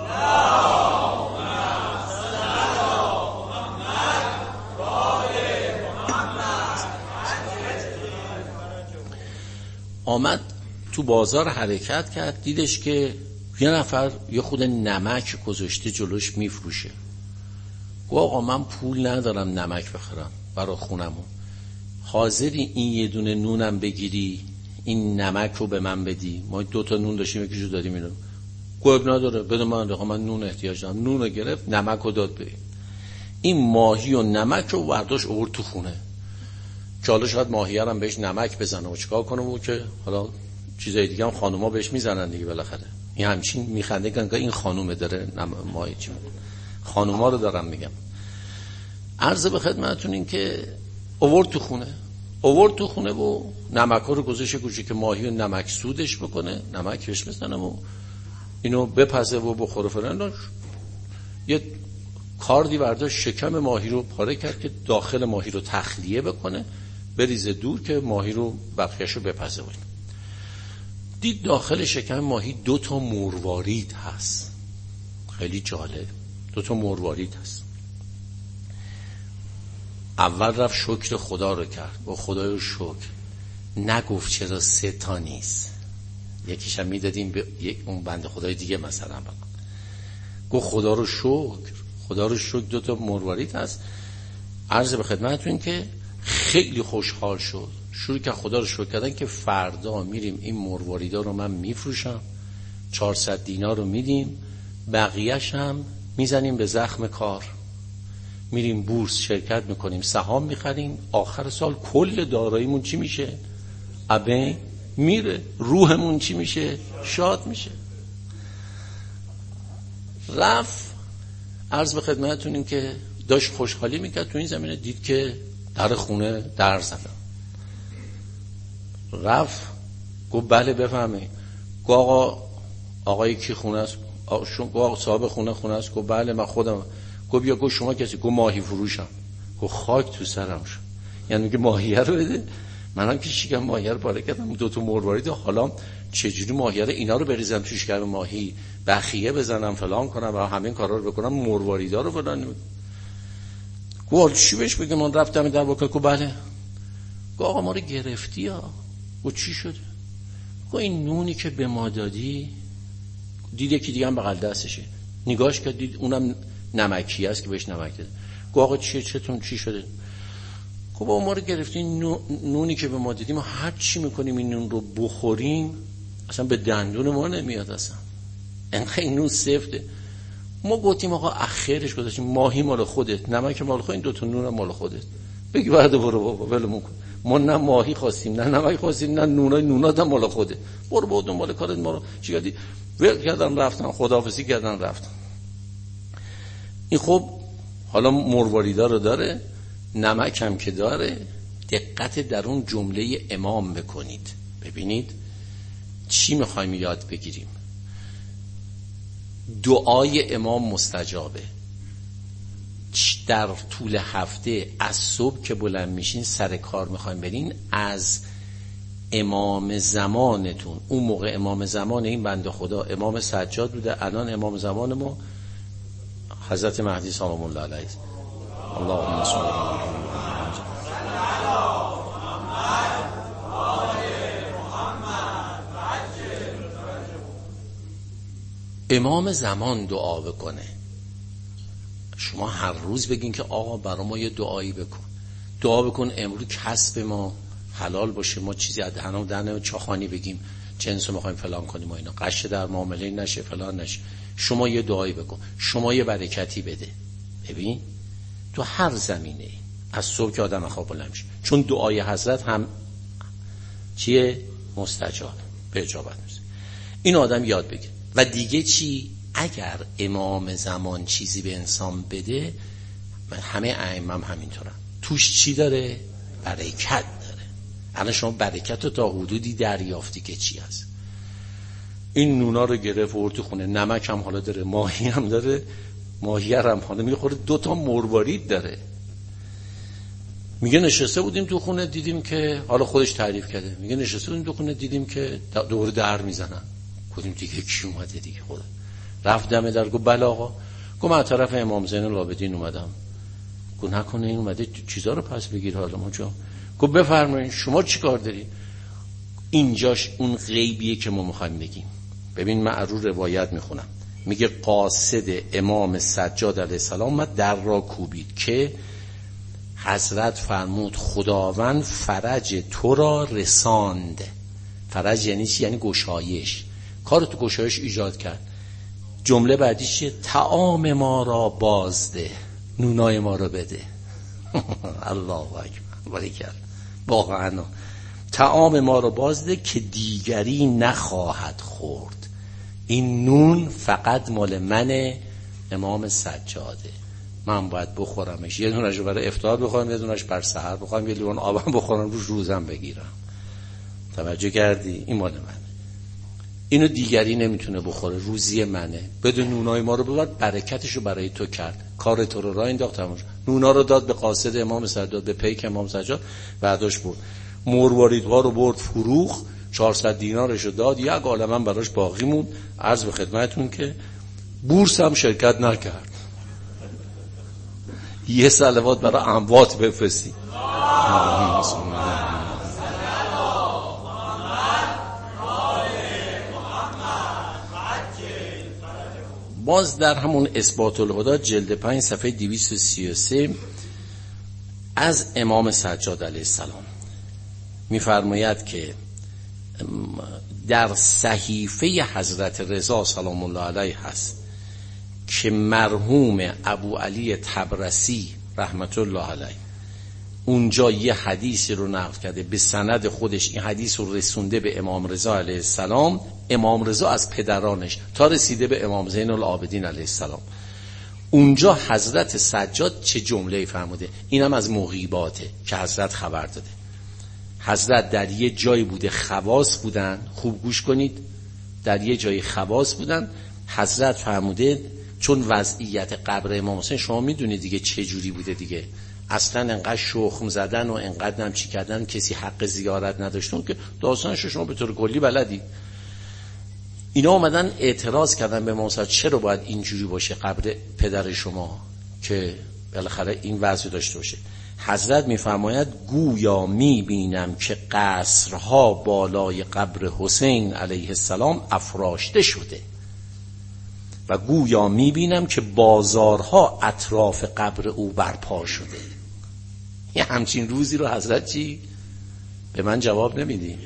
آمد تو بازار حرکت کرد، دیدش که یه نفر یه خود نمک گذاشته جلوش میفروشه. گفت آقا من پول ندارم نمک بخرم برای خونمون، حاضری این یه دونه نونم بگیری این نمک رو به من بدی؟ ما 2 تا نون داشتیم یکیشو دادیم اینو. گفت نداره بده من نون احتیاج دارم. نون رو گرفت، نمک رو داد به این ماهی و نمک رو برداشت آورد تو خونه. که حالا شاید ماهیه هم بهش نمک بزنه و چیکار کنه و که حالا چیزای دیگه هم خانوما بهش میزنن دیگه بالاخره. این همچین میخنده که این خانومه داره ماهی چی میگه. خانوما رو دارم میگم. عرض به خدمتتون این که آورد تو خونه و نمک‌ها رو گذاشته گوشه که ماهی و نمک سودش بکنه، نمک بهش بزنه و اینو بپزه و بخوره فلان. یه کاردی برداشت شکم ماهی رو پاره کرد که داخل ماهی رو تخلیه بکنه، بریزه دور که ماهی رو بقیه‌شو بپزه. دید داخل شکم ماهی 2 تا مروارید هست. خیلی جالب، 2 تا مروارید هست. اول رفت شکر خدا رو کرد، با خدای رو شکر. نگفت چرا 3 تا نیست، یکیش هم میدادیم به اون بنده خدای دیگه مثلا بکن. گفت خدا رو شکر 2 تا مروارید هست. عرض به خدمتتون که خیلی خوشحال شد، شروع که خدا رو شکر کردن که فردا میریم این مرواریدا رو من میفروشم، 400 دینار رو میدیم، بقیه‌ش هم میزنیم به زخم کار، میریم بورس شرکت میکنیم، سهام میخریم، آخر سال کل داراییمون چی میشه؟ ابین میره، روحمون چی میشه؟ شاد میشه. رفت عرض به خدمتتونیم که داشت خوشحالی میکرد، تو این زمینه دید که در خونه در زدن. رفت گفت بله بفهمید. گفت آقای کی خونه است؟ گفت صاحب خونه است. گفت بله من خودم. گفت بیا. گفت شما کسی؟ گفت ماهی فروشم. گفت خاک تو سرم شد، یعنی میگه ماهیه رو بده. منم که شیکم ماهیه رو پاره کردم، 2 مروارید، حالا چجوری ماهیه رو اینا رو بریزم توش شکم ماهی، بخیه بزنم فلان کنم و همین کارا رو بکنم، مرواریدا رو فلان. گفت چی بهش بگم؟ من رفتم در واقع. گفت بله. گفت آقا ما رو گرفتی ها. گفت چی شده؟ گفت این نونی که به ما دادی، دید یکی دیگه هم بغل دستشه، نگاهش کرد دید اونم نمکی است که بهش نمک داده. گفت آقا چطور چی شده؟ گفت ما رو گرفتی، نونی که به ما دادی ما هر چی میکنیم این نون رو بخوریم اصلا به دندون ما نمیاد، اصلا انقدر این نون سفته. ما گفتیم آقا اخرش گذاشتیم ماهی مال خودت، نمک مال خودت، این 2 نون مال خودت، بگی بعد برو بابا ولمون کن، ما نه ماهی خواستیم نه نمک خواستیم نه نونات هم مال خودت، برو بابا دنبال کارت. ما رو چی کردی؟ ول کردن رفتن، خداحافظی کردن رفتن. این خب حالا مرواریدا رو داره، نمک هم که داره. دقت در اون جمله امام بکنید، ببینید چی میخوایم یاد بگیریم. دعای امام مستجابه. در طول هفته از صبح که بلند میشین سر کار میخوایم برین، از امام زمانتون، اون موقع امام زمان این بنده خدا امام سجاد بوده، الان امام زمان ما حضرت مهدی سلام الله علیه. اللهم صل علی محمد. امام زمان دعا بکنه. شما هر روز بگین که آقا برای ما یه دعایی بکن، دعا بکن امروز کسب ما حلال باشه، ما چیزی از دهنم چاخانی بگیم جنسو میخوایم فلان کنیم و اینا، قشه در معامله نشه فلان نشه. شما یه دعایی بکن، شما یه برکتی بده. ببین تو هر زمینه از صبح که آدم خواب بلند میشه، چون دعای حضرت هم چیه؟ مستجاب، به اجابت میشه. این آدم یاد بگیر. و دیگه چی؟ اگر امام زمان چیزی به انسان بده، همه ائمه هم همینطورن، توش چی داره؟ برکت داره. الان شما برکت رو تا حدودی دریافتی که چی هست. این نونا رو گرفت و تو خونه، نمک هم حالا داره، ماهی هم داره، ماهی هم حالا میخوره، 2 مروارید داره. میگه نشسته بودیم تو خونه دیدیم که، حالا خودش تعریف کرده، میگه نشسته بودیم تو خونه دیدیم که دور در میزنن. گفتیم دیگه کی اومده دیگه؟ خدا. رفت دم در، گفت بله آقا. گفت من طرف امام زین العابدین اومدم. گفت نکنه این اومده چیزا رو پس بگیر حالا ما جا. گفت بفرمایید شما چی کار داری؟ اینجاش اون غیبیه که ما میخوایم بگیم. ببین من رو روایت میخونم، میگه قاصد امام سجاد علیه السلام اومد در را کوبید که حضرت فرمود خداوند فرج تو را رساند. فرج یعنی چی؟ یعنی گشایش. کار تو گشایش ایجاد کرد. جمله بعدیش چیه؟ طعام ما را بازده، نونای ما را بده. الله اکبر، باریکلا. واقعا طعام ما را بازده که دیگری نخواهد خورد. این نون فقط مال من امام سجاده، من باید بخورمش. یه دونش رو برای افطار بخورم، یه دونش بر سحر بخورم، یه لیوان آبم بخورم، روزم بگیرم. توجه کردی؟ این مال منه، اینو دیگری نمیتونه بخوره، روزی منه. بدون نونای ما رو ببر، برکتشو برای تو کرد، کار تو رو راه انداخت، تموم شد. نونا رو داد به قاصد امام سجاد، به پیک امام سجاد، بعدش برد مرواریدها رو برد فروخ، 400 دینارشو داد، یک عالمم براش باقی موند. عرض به خدمتتون که بورس هم شرکت نکرد. یه صلوات برای اموات بفرستید. باز در همون اثبات الهدی جلد 5 صفحه 233 از امام سجاد علیه السلام می‌فرماید که در صحیفه حضرت رضا سلام الله علیه هست که مرحوم ابو علی طبرسی رحمت الله علیه اونجا یه حدیثی رو نقل کرده به سند خودش، این حدیث رو رسونده به امام رضا علیه السلام، امام رضا از پدرانش تا رسیده به امام زین العابدین علیه السلام. اونجا حضرت سجاد چه جمله‌ای فرموده، اینم از مغیباته که حضرت خبر داده. حضرت در یه جایی بوده، خواص بودن، خوب گوش کنید، در یه جایی خواص بودن، حضرت فرموده چون وضعیت قبر امام حسین شما میدونید دیگه چه جوری بوده دیگه، اصلا انقدر شخم زدن و انقدر نمچی کردن، کسی حق زیارت نداشتون که داستانش شما به طور کلی بلدید. اینا اومدن اعتراض کردن به امام حسین چرا باید اینجوری باشه قبر پدر شما که بالاخره این وضع داشته باشه. حضرت میفرماید گویا میبینم که قصرها بالای قبر حسین علیه السلام افراشته شده و گویا میبینم که بازارها اطراف قبر او برپا شده. یه همچین روزی رو حضرت چی؟ به من جواب نمیدی؟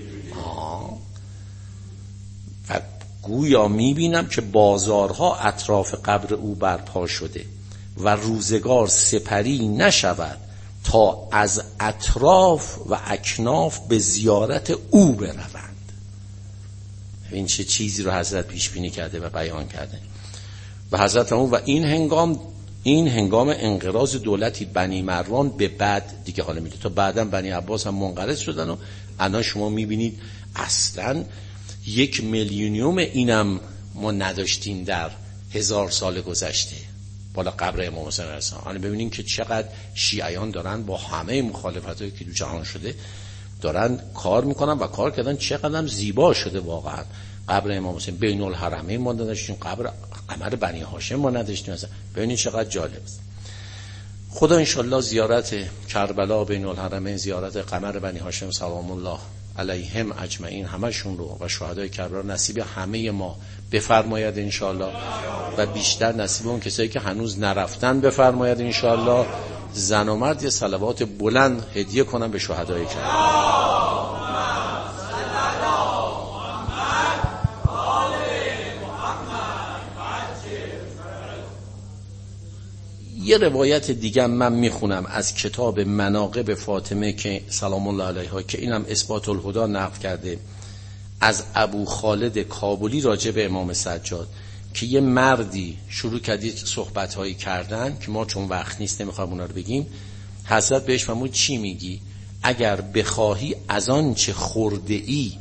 و گویا میبینم که بازارها اطراف قبر او برپا شده و روزگار سپری نشود تا از اطراف و اکناف به زیارت او بروند. این چه چیزی رو حضرت پیش بینی کرده و بیان کرده. و حضرت همون و این هنگام انقراض دولتی بنی مروان به بعد دیگه حالا میده، تا بعدم بنی عباس هم منقرض شدن و الان شما میبینید اصلا 1 میلیونیوم اینم ما نداشتیم در 1000 سال گذشته بالا قبر امام حسین علیه السلام. حالا ببینید که چقدر شیعیان دارن با همه مخالفتایی که تو جهان شده دارن کار میکنن و کار کردن، چقدر زیبا شده واقعا قبر امام حسین. بین الحرمین ما نداشتیم، قمر بنی هاشم ما نداشتیم، مثلا ببینید چقدر جالب است. خدا انشالله زیارت کربلا، بین الحرمین، زیارت قمر بنی هاشم سلام الله علیهم اجمعین همشون رو و شهدای کربلا نصیب همه ما بفرماید انشالله و بیشتر نصیب اون کسایی که هنوز نرفتن بفرماید انشالله. زن و مرد یه صلوات بلند هدیه کنن به شهدای کربلا. یه روایت دیگه من میخونم از کتاب مناقب فاطمه که سلام الله علیها که اینم اثبات الهدی نقل کرده از ابو خالد کابلی راجع به امام سجاد که یه مردی شروع کردید صحبت‌هایی کردن که ما چون وقت نیست نمیخوایم اونا رو بگیم. حضرت بهش فرمود چی میگی؟ اگر بخواهی از آن چه خورده ای،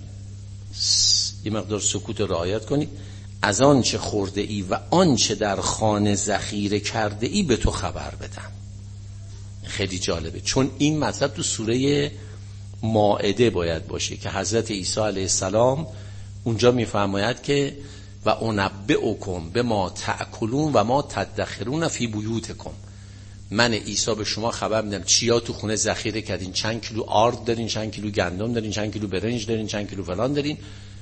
یه مقدار سکوت رعایت کنید، از آن چه خورده ای و آن چه در خانه ذخیره کرده ای به تو خبر بدم. خیلی جالبه چون این مطلب تو سوره مائده باید باشه که حضرت عیسی علیه السلام اونجا میفرماید که و انبئکم بما تأکلون و ما تدخرون فی بیوتکم. من عیسی به شما خبر میدم چیا تو خونه ذخیره کردین، چند کیلو آرد دارین، چند کیلو گندم دارین، چند کیلو برنج دارین، چند کیلو فلان دارین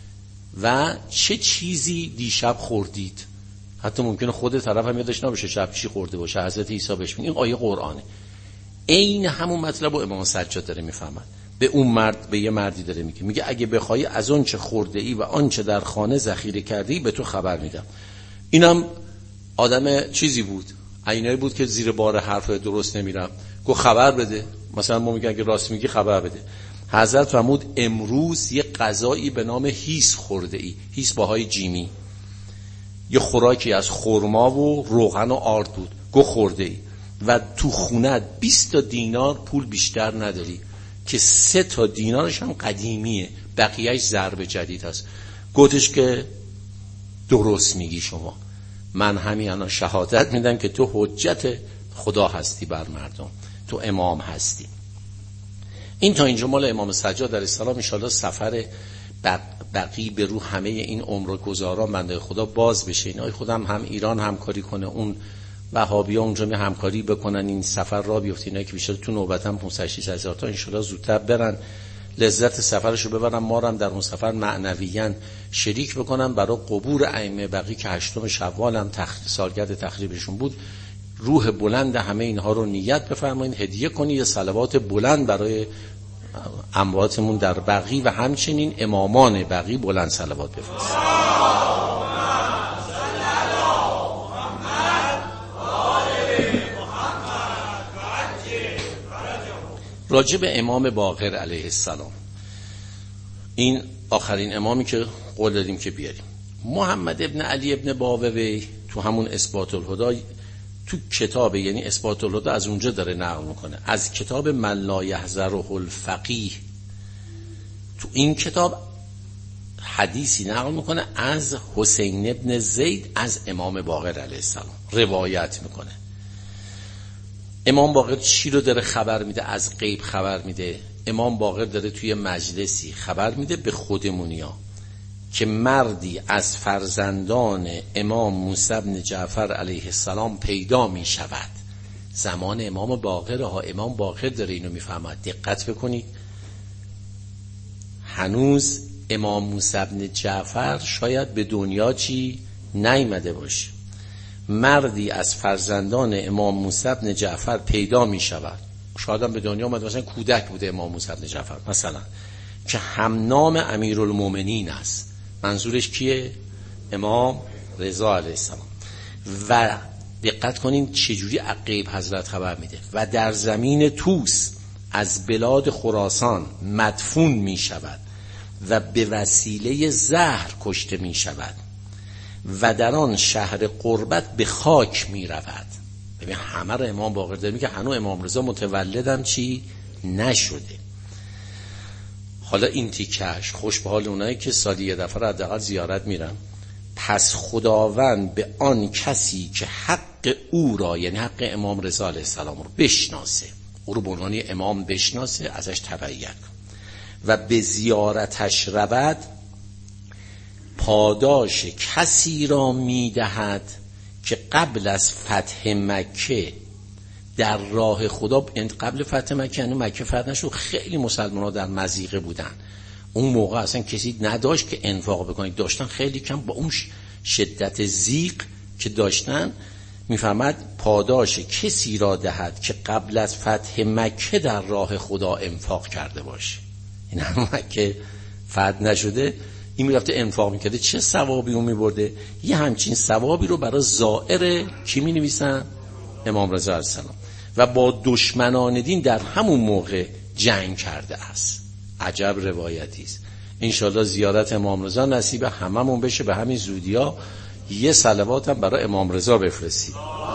و چه چیزی دیشب خوردید. حتی ممکنه خود طرف هم یادش نباشه شب چی خورده باشه. حضرت عیسی بهش میگه این آیه قرآنه، عین همون مطلب رو امام سجاد داره میفهمن. به اون مرد، به یه مردی داره میگه اگه بخوای از اون چه خورده ای و آن چه در خانه ذخیره کردی به تو خبر میدم. اینم آدم چیزی بود، عینایی بود که زیر بار حرف درست نمیرم، گفت خبر بده. مثلا ما میگن اگه راست میگی خبر بده. حضرت فرمود امروز یه غذایی به نام هیس خورده ای، هیس باهای جیمی، یه خوراکی از خرما و روغن و آرد بود، گفت خورده ای و تو خونت 20 تا دینار پول بیشتر نداری که 3 تا دینارش هم قدیمیه، بقیهش ضرب جدید هست. گفتش که درست میگی شما، من همین الان شهادت میدم که تو حجت خدا هستی بر مردم، تو امام هستی. این تا اینجا مال امام سجاد علیه السلام. ان شاءالله سفر بقی به رو همه این عمر گذاران بنده خدا باز بشه. اینای خودم هم ایران همکاری کنه، اون وهابی‌ها اونجا می همکاری بکنن، این سفر را بیفته. اینایی که بیشتر تو نوبت هم 500-600 هزار تا ان شاءالله زودتر برن، لذت سفرشو ببرن، ما رو هم در اون سفر معنویاً شریک بکنن برای قبور ائمه بقی که 8 شوال هم سالگرد تخریبشون بود. روح بلند همه اینها رو نیت بفرمایید، هدیه کنید، یه صلوات بلند برای امواتمون در بقی و همچنین امامان بقی بلند صلوات بفرستید. راجع به امام باقر علیه السلام، این آخرین امامی که قول دادیم که بیاریم، محمد ابن علی ابن باوی تو همون اثبات الهدی تو کتاب، یعنی اثبات الهدی از اونجا داره نقل میکنه، از کتاب من لا یحذره الفقیه، تو این کتاب حدیثی نقل میکنه از حسین ابن زید از امام باقر علیه السلام روایت میکنه. امام باقر چی رو داره خبر میده؟ از غیب خبر میده. امام باقر داره توی مجلسی خبر میده به خودمونیا که مردی از فرزندان امام موسی بن جعفر علیه السلام پیدا می شود. زمان امام باقر ها، امام باقر داره اینو میفهمد. دقت بکنید، هنوز امام موسی بن جعفر شاید به دنیا چی نیامده باشه. مردی از فرزندان امام موسی بن جعفر پیدا می شود، شاید هم به دنیا اومده، مثلا کودک بوده امام موسی بن جعفر مثلا، که هم نام امیرالمومنین است. منظورش کیه؟ امام رضا علیه السلام. و دقت کنین چجوری از غیب حضرت خبر میده. و در زمین توس از بلاد خراسان مدفون می شود و به وسیله زهر کشته می شود و در آن شهر قربت به خاک می رود. ببین همه رو امام باقر داره میگه، هنوز امام رضا متولدم چی نشده. حالا این تیکش خوش به حال اونایی که سالی یه دفعه رو حداقل زیارت میرن. پس خداوند به آن کسی که حق او را، یعنی حق امام رضا علیه السلام رو بشناسه، او رو به عنوان امام بشناسه، ازش تبعیت کن و به زیارتش رود، پاداش کسی را میدهد که قبل از فتح مکه در راه خدا، قبل فتح مکه، یعنی مکه فتح نشد، خیلی مسلمان ها در مضیقه بودن. اون موقع اصلا کسی نداشت که انفاق بکنید، داشتن خیلی کم. با اون شدت ضیق که داشتن، میفهمد پاداش کسی را دهد که قبل از فتح مکه در راه خدا انفاق کرده باشه. این هم مکه فتح نشده، این میرفته انفاق میکرده، چه ثوابی اون میبرده؟ یه همچین ثوابی رو برای زائر کی مینویسن؟ امام رضا علیه السلام. و با دشمنان دین در همون موقع جنگ کرده است. عجب روایتی است. انشالله زیارت امام رضا نصیب هممون بشه. به همین زودیا یه صلوات هم برای امام رضا بفرستید.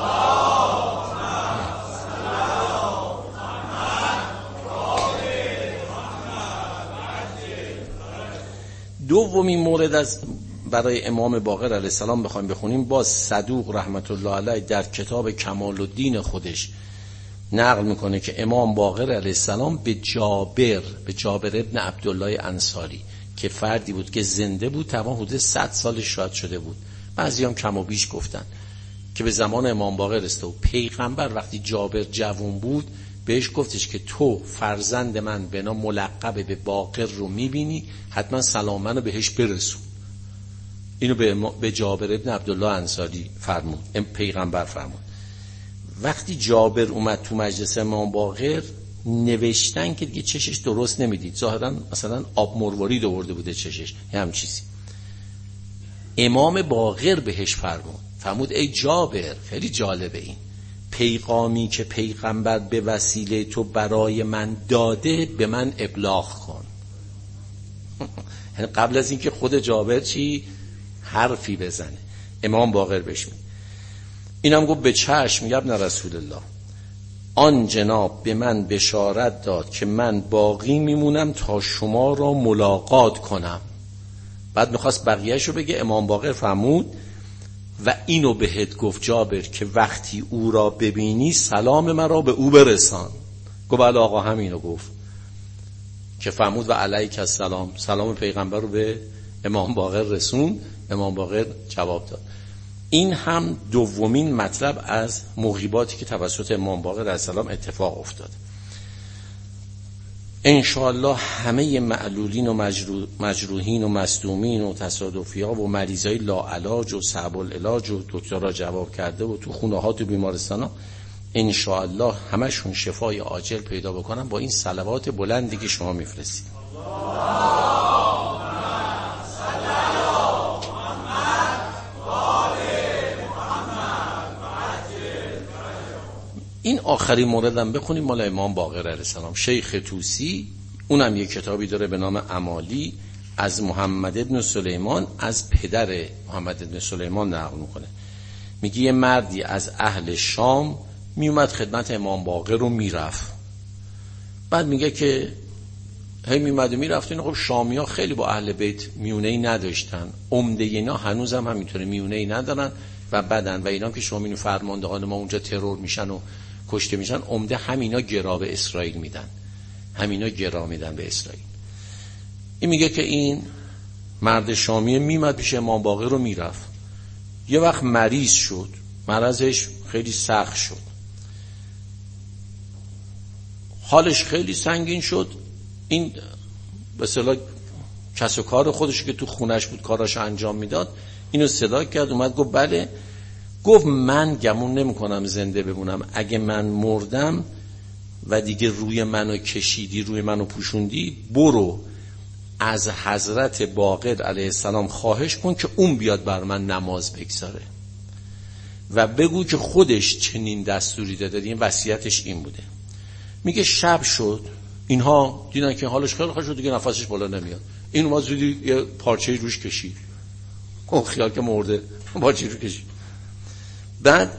دومین مورد از برای امام باقر علیه السلام بخوایم بخونیم، باز صدوق رحمت الله علیه در کتاب کمال الدین خودش نقل میکنه که امام باقر علیه السلام به جابر ابن عبدالله انصاری که فردی بود که زنده بود، تمام حدود 100 سالش شاید شده بود، بعضی هم کم و بیش گفتن، که به زمان امام باقر رسیده و پیغمبر وقتی جابر جوان بود بهش گفتش که تو فرزند من به نام ملقب به باقر رو میبینی، حتما سلام منو بهش برسون. اینو به جابر ابن عبدالله انصاری فرمود، پیغمبر فرمود. وقتی جابر اومد تو مجلس امام باقر، نوشتن که دیگه چشش درست نمیدید، ظاهرا مثلا آب مروارید آورده بوده چشش، هم چیزی. امام باقر بهش فرمود ای جابر، خیلی جالبه این پیغامی که پیغمبر به وسیله تو برای من داده به من ابلاغ کن. یعنی قبل از اینکه خود جابر چی حرفی بزنه، امام باقر بهش میگه. اینم گفت به چشم ابن رسول الله. آن جناب به من بشارت داد که من باقی میمونم تا شما را ملاقات کنم. بعد میخواست بقیه‌شو بگه، امام باقر فرمود و اینو بهت گفت جابر که وقتی او را ببینی سلام مرا به او برسان. گفت بله آقا همینو گفت، که فرمود و علیک السلام، سلام پیغمبر رو به امام باقر رسون. امام باقر جواب داد. این هم دومین مطلب از مغیباتی که توسط امام باقر علیه السلام اتفاق افتاد. انشاءالله همه معلولین و مجروحین و مصدومین و تصادفی ها و مریضای لاعلاج و صعب العلاج و دکترها جواب کرده و تو خونه ها تو بیمارستان ها انشاءالله همشون شفای عاجل پیدا بکنن با این صلوات بلندی که شما میفرستید. این آخرین موردم بخونیم مال امام باقر علیه السلام. شیخ طوسی اونم یک کتابی داره به نام امالی، از محمد ابن سلیمان، از پدر محمد ابن سلیمان نقل میکنه. میگه یه مردی از اهل شام میومد خدمت امام باقر رو میرفت. بعد میگه که هی میومد و میرفت. خب شامی ها خیلی با اهل بیت میونه‌ای نداشتن، عمده اینا هنوزم همینطوره میونه‌ای ندارن و بدن و اینا که شما میبینید فرماندهان ما اونجا ترور میشن و کشته میشن، عمده همینا گرا به اسرائیل میدن، همینا گرا میدن به اسرائیل. این میگه که این مرد شامی میمد پیش امام باقر رو میرفت. یه وقت مریض شد، مرضش خیلی سخت شد، حالش خیلی سنگین شد. این به اصطلاح کس و کار خودش که تو خونش بود کاراش انجام میداد اینو صدا کرد، اومد گفت بله. گفت من گمون نمی کنم زنده بمونم، اگه من مردم و دیگه روی منو کشیدی، روی منو پوشوندی، برو از حضرت باقر علیه السلام خواهش کن که اون بیاد بر من نماز بگذاره و بگو که خودش چنین دستوری داده. این وصیتش این بوده. میگه شب شد، اینها دیدن که حالش خیلی خوب شد، دیگه نفسش بالا نمیاد. این اومد زودی یه پارچه روش کشید، اون خیال که مرده پارچه روش کشید. بعد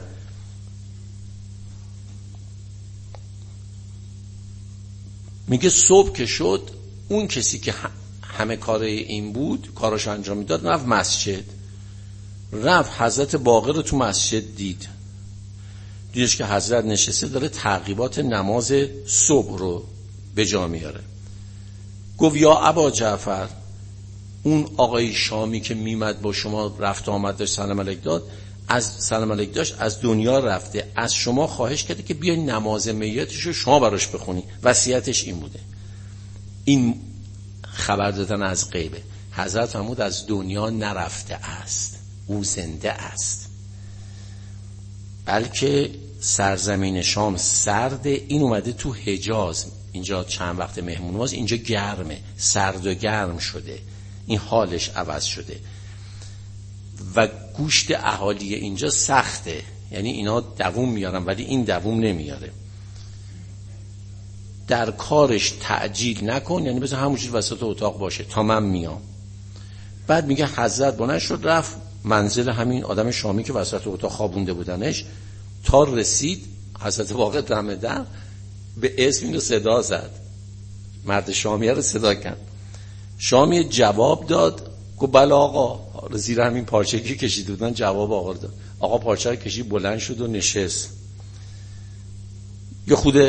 میگه صبح که شد، اون کسی که همه کار این بود کاراش انجام میداد رفت مسجد، رفت حضرت باقر رو تو مسجد دیدش که حضرت نشسته داره تعقیبات نماز صبح رو به جا میاره. گفت یا ابا جعفر، اون آقای شامی که میمد با شما رفت آمد داشت سلام علیک داشت از دنیا رفته، از شما خواهش کرده که بیاین نماز میتش رو شما براش بخونی. وصیتش این بوده. این خبر دادن از غیبه. حضرت فرمود از دنیا نرفته است، او زنده است، بلکه سرزمین شام سرده، این اومده تو حجاز، اینجا چند وقت مهمون واست، اینجا گرمه، سرد و گرم شده، این حالش عوض شده و گوشت اهالی اینجا سخته، یعنی اینا دووم میارن ولی این دووم نمیاره. در کارش تعجیل نکن، یعنی بذار همون چیز وسط اتاق باشه تا من میام. بعد میگه حضرت بلند شد رفت منزل همین آدم شامی که وسط اتاق خوابونده بودنش، تا رسید حضرت باقر دم در به اسم اینو صدا زد، مرد شامی رو صدا کرد. شامی جواب داد، گفت بله آقا. زیر همین پارچه که کشیده بودن جواب آقا داد. آقا پارچه رو کشید، بلند شد و نشست. یه خود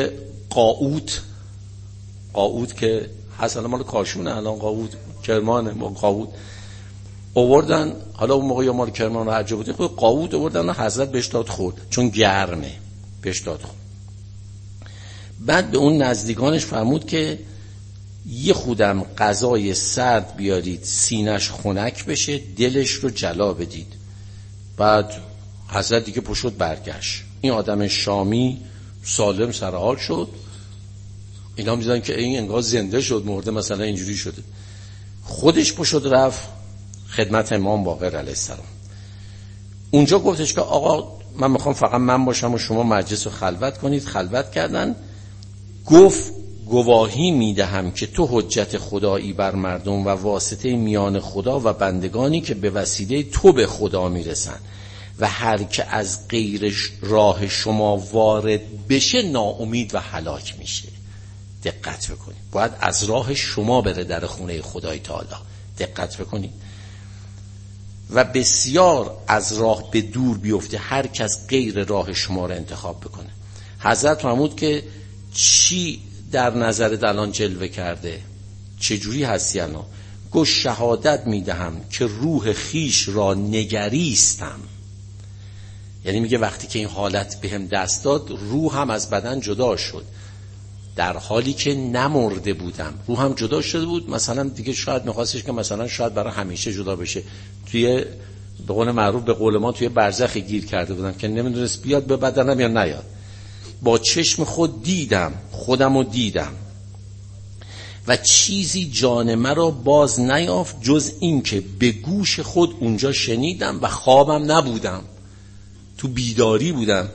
قاوت که حسنا مال کاشونه، الان قاوت کرمانه، ما قاوت آوردن. حالا اون موقع یا مال کرمان رو عجب بوده، خود قاوت آوردن و حضرت بهش داد خورد، چون گرمه بهش داد خورد. بعد به اون نزدیکانش فرمود که یه خودم غذای سرد بیارید سینش خنک بشه، دلش رو جلا بدید. بعد حضرت دیگه پشت برگشت. این آدم شامی سالم سرحال شد. اینا می‌دیدن که این انگار زنده شد، مرده مثلا اینجوری شده. خودش پشت رفت خدمت امام باقر علیه السلام. اونجا گفتش که آقا من میخوام فقط من باشم و شما مجلس رو خلوت کنید. خلوت کردن. گفت گواهی میدهم که تو حجت خدایی بر مردم و واسطه میان خدا و بندگانی که به وسیله تو به خدا میرسن و هر که از غیر راه شما وارد بشه ناامید و هلاک میشه. دقت بکنید، باید از راه شما بره در خونه خدای تعالی. دقت بکنید. و بسیار از راه به دور بیفته هر کس غیر راه شما رو انتخاب بکنه. حضرت فرمود که چی در نظرت الان جلوه کرده؟ چجوری هستی الان؟ گفت شهادت میدهم که روح خیش را نگریستم. یعنی میگه وقتی که این حالت بهم دست داد روحم از بدن جدا شد، در حالی که نمرده بودم. روحم جدا شده بود، مثلا دیگه شاید میخواستش که مثلا شاید برای همیشه جدا بشه. توی به قول معروف، به قول ما توی برزخ گیر کرده بودم که نمیدونست بیاد به بدنم یا نیاد. با چشم خود دیدم، خودم رو دیدم و چیزی جان مرا باز نیافت جز این که به گوش خود اونجا شنیدم و خوابم نبودم، تو بیداری بودم.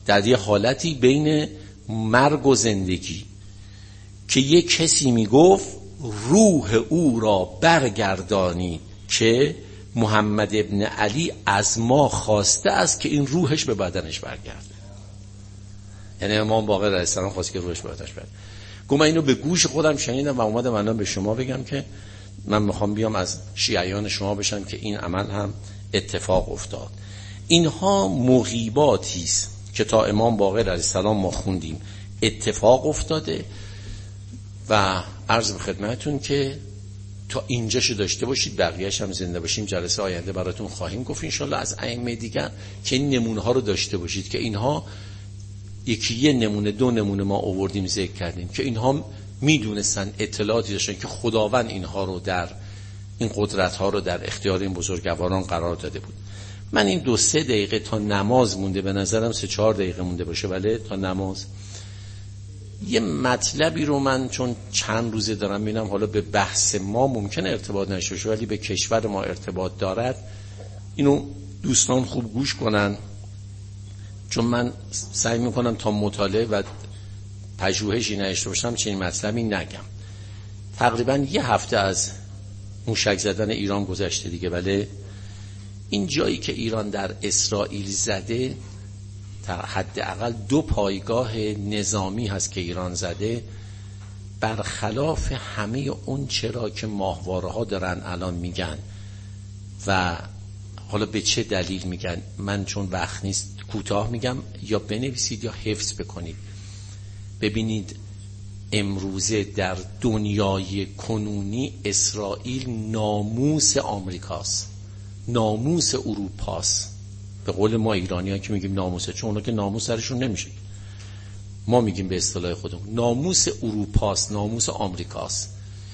در یه حالتی بین مرگ و زندگی که یه کسی میگفت روح او را برگردانی که محمد ابن علی از ما خواسته است که این روحش به بدنش برگرده. یعنی امام باقر علیه السلام خواسته که روحش به بدنش برگرده. گفتم من اینو به گوش خودم شنیدم و اومدم الان به شما بگم که من میخوام بیام از شیعیان شما بشم که این عمل هم اتفاق افتاد. اینها مغیباتی است که تا امام باقر علیه السلام ما خوندیم اتفاق افتاده و عرض به خدمتتون که تا اینجاشو داشته باشید، بقیه‌اش هم زنده باشیم جلسه آینده براتون خواهیم گفت انشالله از ائمه دیگر که این نمونه ها رو داشته باشید که اینها یکی یه نمونه دو نمونه ما آوردیم ذکر کردیم که اینها میدونستن اطلاعاتی داشتن که خداوند اینها رو در این قدرت ها رو در اختیار این بزرگواران قرار داده بود. من این 2-3 دقیقه تا نماز مونده، به نظرم 3-4 دقیقه مونده باشه ولی تا نماز یه مطلبی رو من چون چند روزه دارم میبینم حالا به بحث ما ممکنه ارتباط نشه ولی به کشور ما ارتباط دارد، اینو دوستان خوب گوش کنن چون من سعی میکنم تا مطالعه و پژوهشی نداشته باشم چنین مطلبی نگم. تقریبا یه هفته از موشک زدن ایران گذشته دیگه، ولی این جایی که ایران در اسرائیل زده در حداقل 2 پایگاه نظامی هست که ایران زده، برخلاف همه اون چرا که ماهواره ها دارن الان میگن و حالا به چه دلیل میگن من چون وقت نیست کوتاه میگم، یا بنویسید یا حفظ بکنید. ببینید امروزه در دنیای کنونی اسرائیل ناموس آمریکاست، ناموس اروپاست. به قول ما ایرانی ها که میگیم ناموسه، چون اونا که ناموس سرشون نمیشه، ما میگیم به اصطلاح خودمون ناموس اروپاست، ناموس آمریکاست.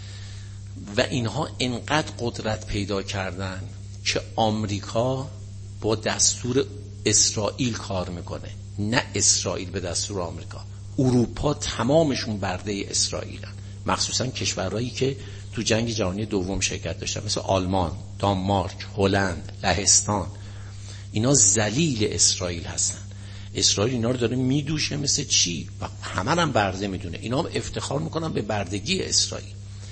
و اینها انقدر قدرت پیدا کردن که آمریکا با دستور اسرائیل کار میکنه، نه اسرائیل به دستور آمریکا. اروپا تمامشون برده اسرائیلن، مخصوصا کشورهایی که تو جنگ جهانی دوم شرکت داشتن مثل آلمان، دانمارک، هلند، لهستان. اینا ذلیل اسرائیل هستن. اسرائیل اینا رو داره میدوشه مثل چی و همه هم برده میدونه. اینا هم افتخار میکنن به بردگی اسرائیل.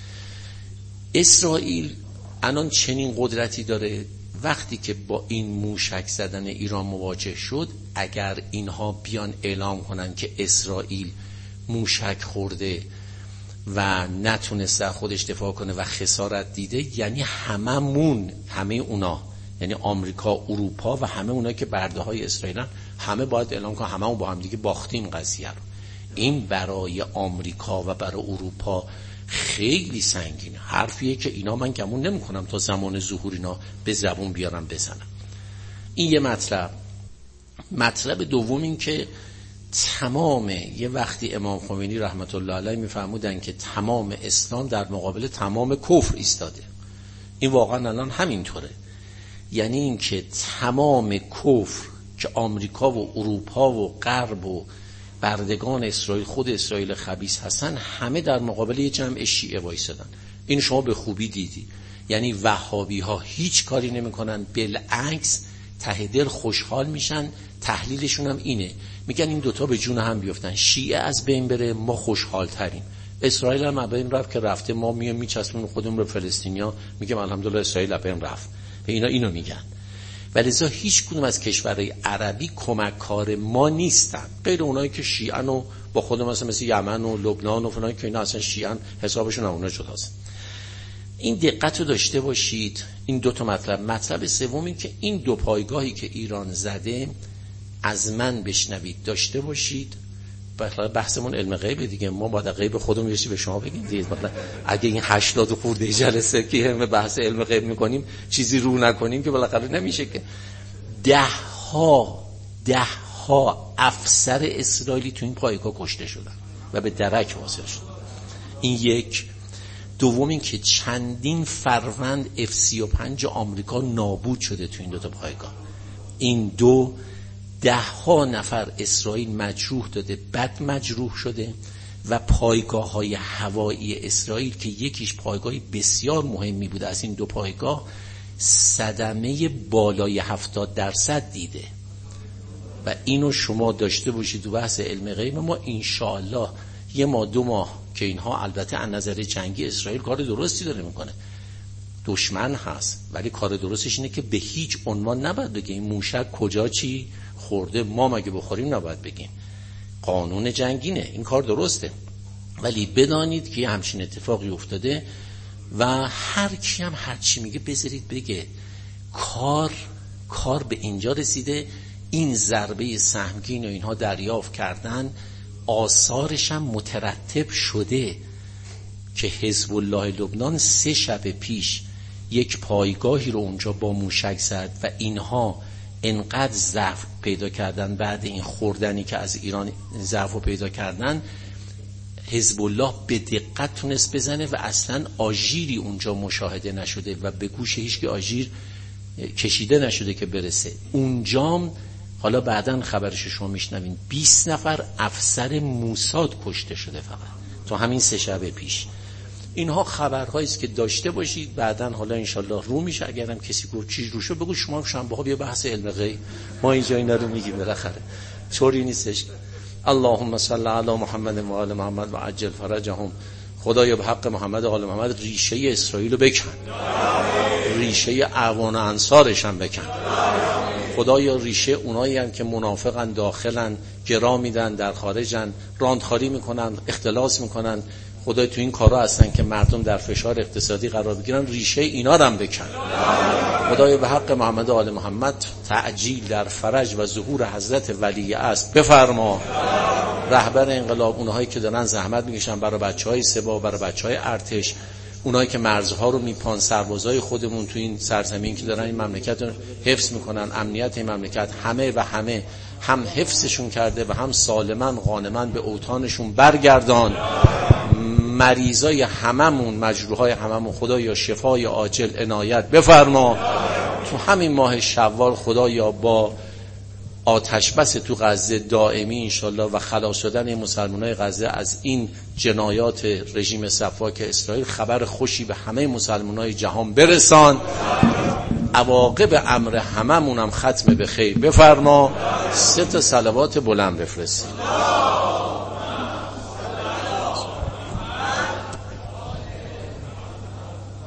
اسرائیل الان چنین قدرتی داره وقتی که با این موشک زدن ایران مواجه شد، اگر اینها بیان اعلام کنن که اسرائیل موشک خورده و نتونسته خودش دفاع کنه و خسارت دیده، یعنی همه اونا، یعنی آمریکا، اروپا و همه اونا که برده های اسرائیلن، همه باید اعلام کنن همه با هم دیگه باختیم قضیه رو. این برای آمریکا و برای اروپا خیلی سنگینه. حرفیه که اینا من گمون نمی کنم تا زمان ظهور اینا به زبون بیارم بزنم. این یه مطلب دوم این که یه وقتی امام خمینی رحمت الله علیه میفرمودن که تمام اسلام در مقابل تمام کفر ایستاده. این واقعا الان همینطوره. یعنی این که تمام کفر که آمریکا و اروپا و غرب و بردگان اسرائیل، خود اسرائیل خبیث هستن، همه در مقابل یه جمع شیعه وایسادن. این شما به خوبی دیدی. یعنی وهابی ها هیچ کاری نمیکنن، بالعکس ته دل خوشحال میشن. تحلیلشون هم اینه، میگن این دوتا به جون هم بیفتن، شیعه از بین بره ما خوشحال تریم. اسرائیل هم بین رفت که رفته، ما میام میچسبونیم خودمون رو فلسطینیا، میگم الحمدلله اسرائیل بین رفت. به اینا اینو میگن. ولذا هیچ کدوم از کشورهای عربی کمک کار ما نیستن، غیر اونایی که شیعن و با خودم مثل یمن و لبنان و فلان که اینا اصلا شیعن، حسابشون اونا جداست. این دقت رو داشته باشید. این 2 مطلب سوم این که این 2 پایگاهی که ایران زده از من بشنوید، داشته باشید. بحثمون علم غیب دیگه، ما باید غیب خودمون یه چیزی به شما بگیم دیگه. اگه این 80 خورده جلسه که همه بحث علم غیب میکنیم چیزی رو نکنیم که بالاخره نمیشه که. 10 افسر اسرائیلی تو این پایگاه کشته شدن و به درک واصل شدن. این یک. دوم این که چندین فروند F-35 آمریکا نابود شده تو این 2 پایگاه. این 2 10 نفر اسرائیل مجروح داده، بد مجروح شده و پایگاه‌های هوایی اسرائیل که یکیش پایگاهی بسیار مهمی بوده، از این 2 پایگاه صدمه بالای 70% دیده. و اینو شما داشته باشید تو بحث علم غیب ما انشاءالله 1 ماه 2 ماه که اینها البته از نظر جنگی اسرائیل کار درستی داره میکنه، دشمن هست، ولی کار درستش اینه که به هیچ عنوان نباید بگه این موشک کجا چی خورده، ما مگه بخوریم نباید بگیم، قانون جنگینه، این کار درسته. ولی بدانید که همچین اتفاقی افتاده و هر کی هم هر چی میگه بذارید بگه. کار به اینجا رسیده، این ضربه سهمگین و اینها دریافت کردن، آثارش هم مترتب شده که حزب الله لبنان 3 شب پیش یک پایگاهی رو اونجا با موشک زد و اینها انقدر ضعف پیدا کردن بعد این خوردنی که از ایران ضعف رو پیدا کردن، حزب الله به دقت تونست بزنه و اصلا آژیری اونجا مشاهده نشده و به گوش هیچ که آژیر کشیده نشده که برسه اونجام. حالا بعداً خبرش شما میشنوین 20 نفر افسر موساد کشته شده فقط تو همین 3 شب پیش. اینها خبرهایی است که داشته باشید، بعداً حالا انشالله رو میشه. اگرم کسی گفت چیز رو شد بگو شما شنبه ها بیا بحث علم غیب، ما اینجا اینا رو میگیم بالاخره، طوری نیستش. اللهم صل علی محمد و آل محمد و عجل فرجهم. خدایا به حق محمد و آل محمد ریشه اسرائیل رو بکن، ریشه اعوان و انصارش هم بکن. خدایا ریشه اونایی هم که منافقن داخلن، گرا میدن در خارجن، راندخاری میکنن، اختلاس میکنن، خدای تو این کارا هستن که مردم در فشار اقتصادی قرار بگیرن، ریشه اینا رو هم بکن. خدای به حق محمد و آل محمد تعجیل در فرج و ظهور حضرت ولی است بفرما. رهبر انقلاب، اونهایی که دارن زحمت میکشن برای بچهای سپاه، برای بچهای ارتش، اونایی که مرزها رو میپان، سربازای خودمون تو این سرزمین که دارن این مملکت رو حفظ میکنن، امنیت این مملکت، همه هم حفظشون کرده و هم سالما غانما به اوطانشون برگردان. مریضای هممون، مجروحای هممون خدایا شفای عاجل عنایت بفرما. تو همین ماه شوال خدایا با آتش بس تو غزه دائمی انشالله و خلاص شدن مسلمانای غزه از این جنایات رژیم سفاک اسرائیل خبر خوشی به همه مسلمانای جهان برسان. عواقب امر هممون هم ختم به خیر بفرما. 3 صلوات بلند بفرستید.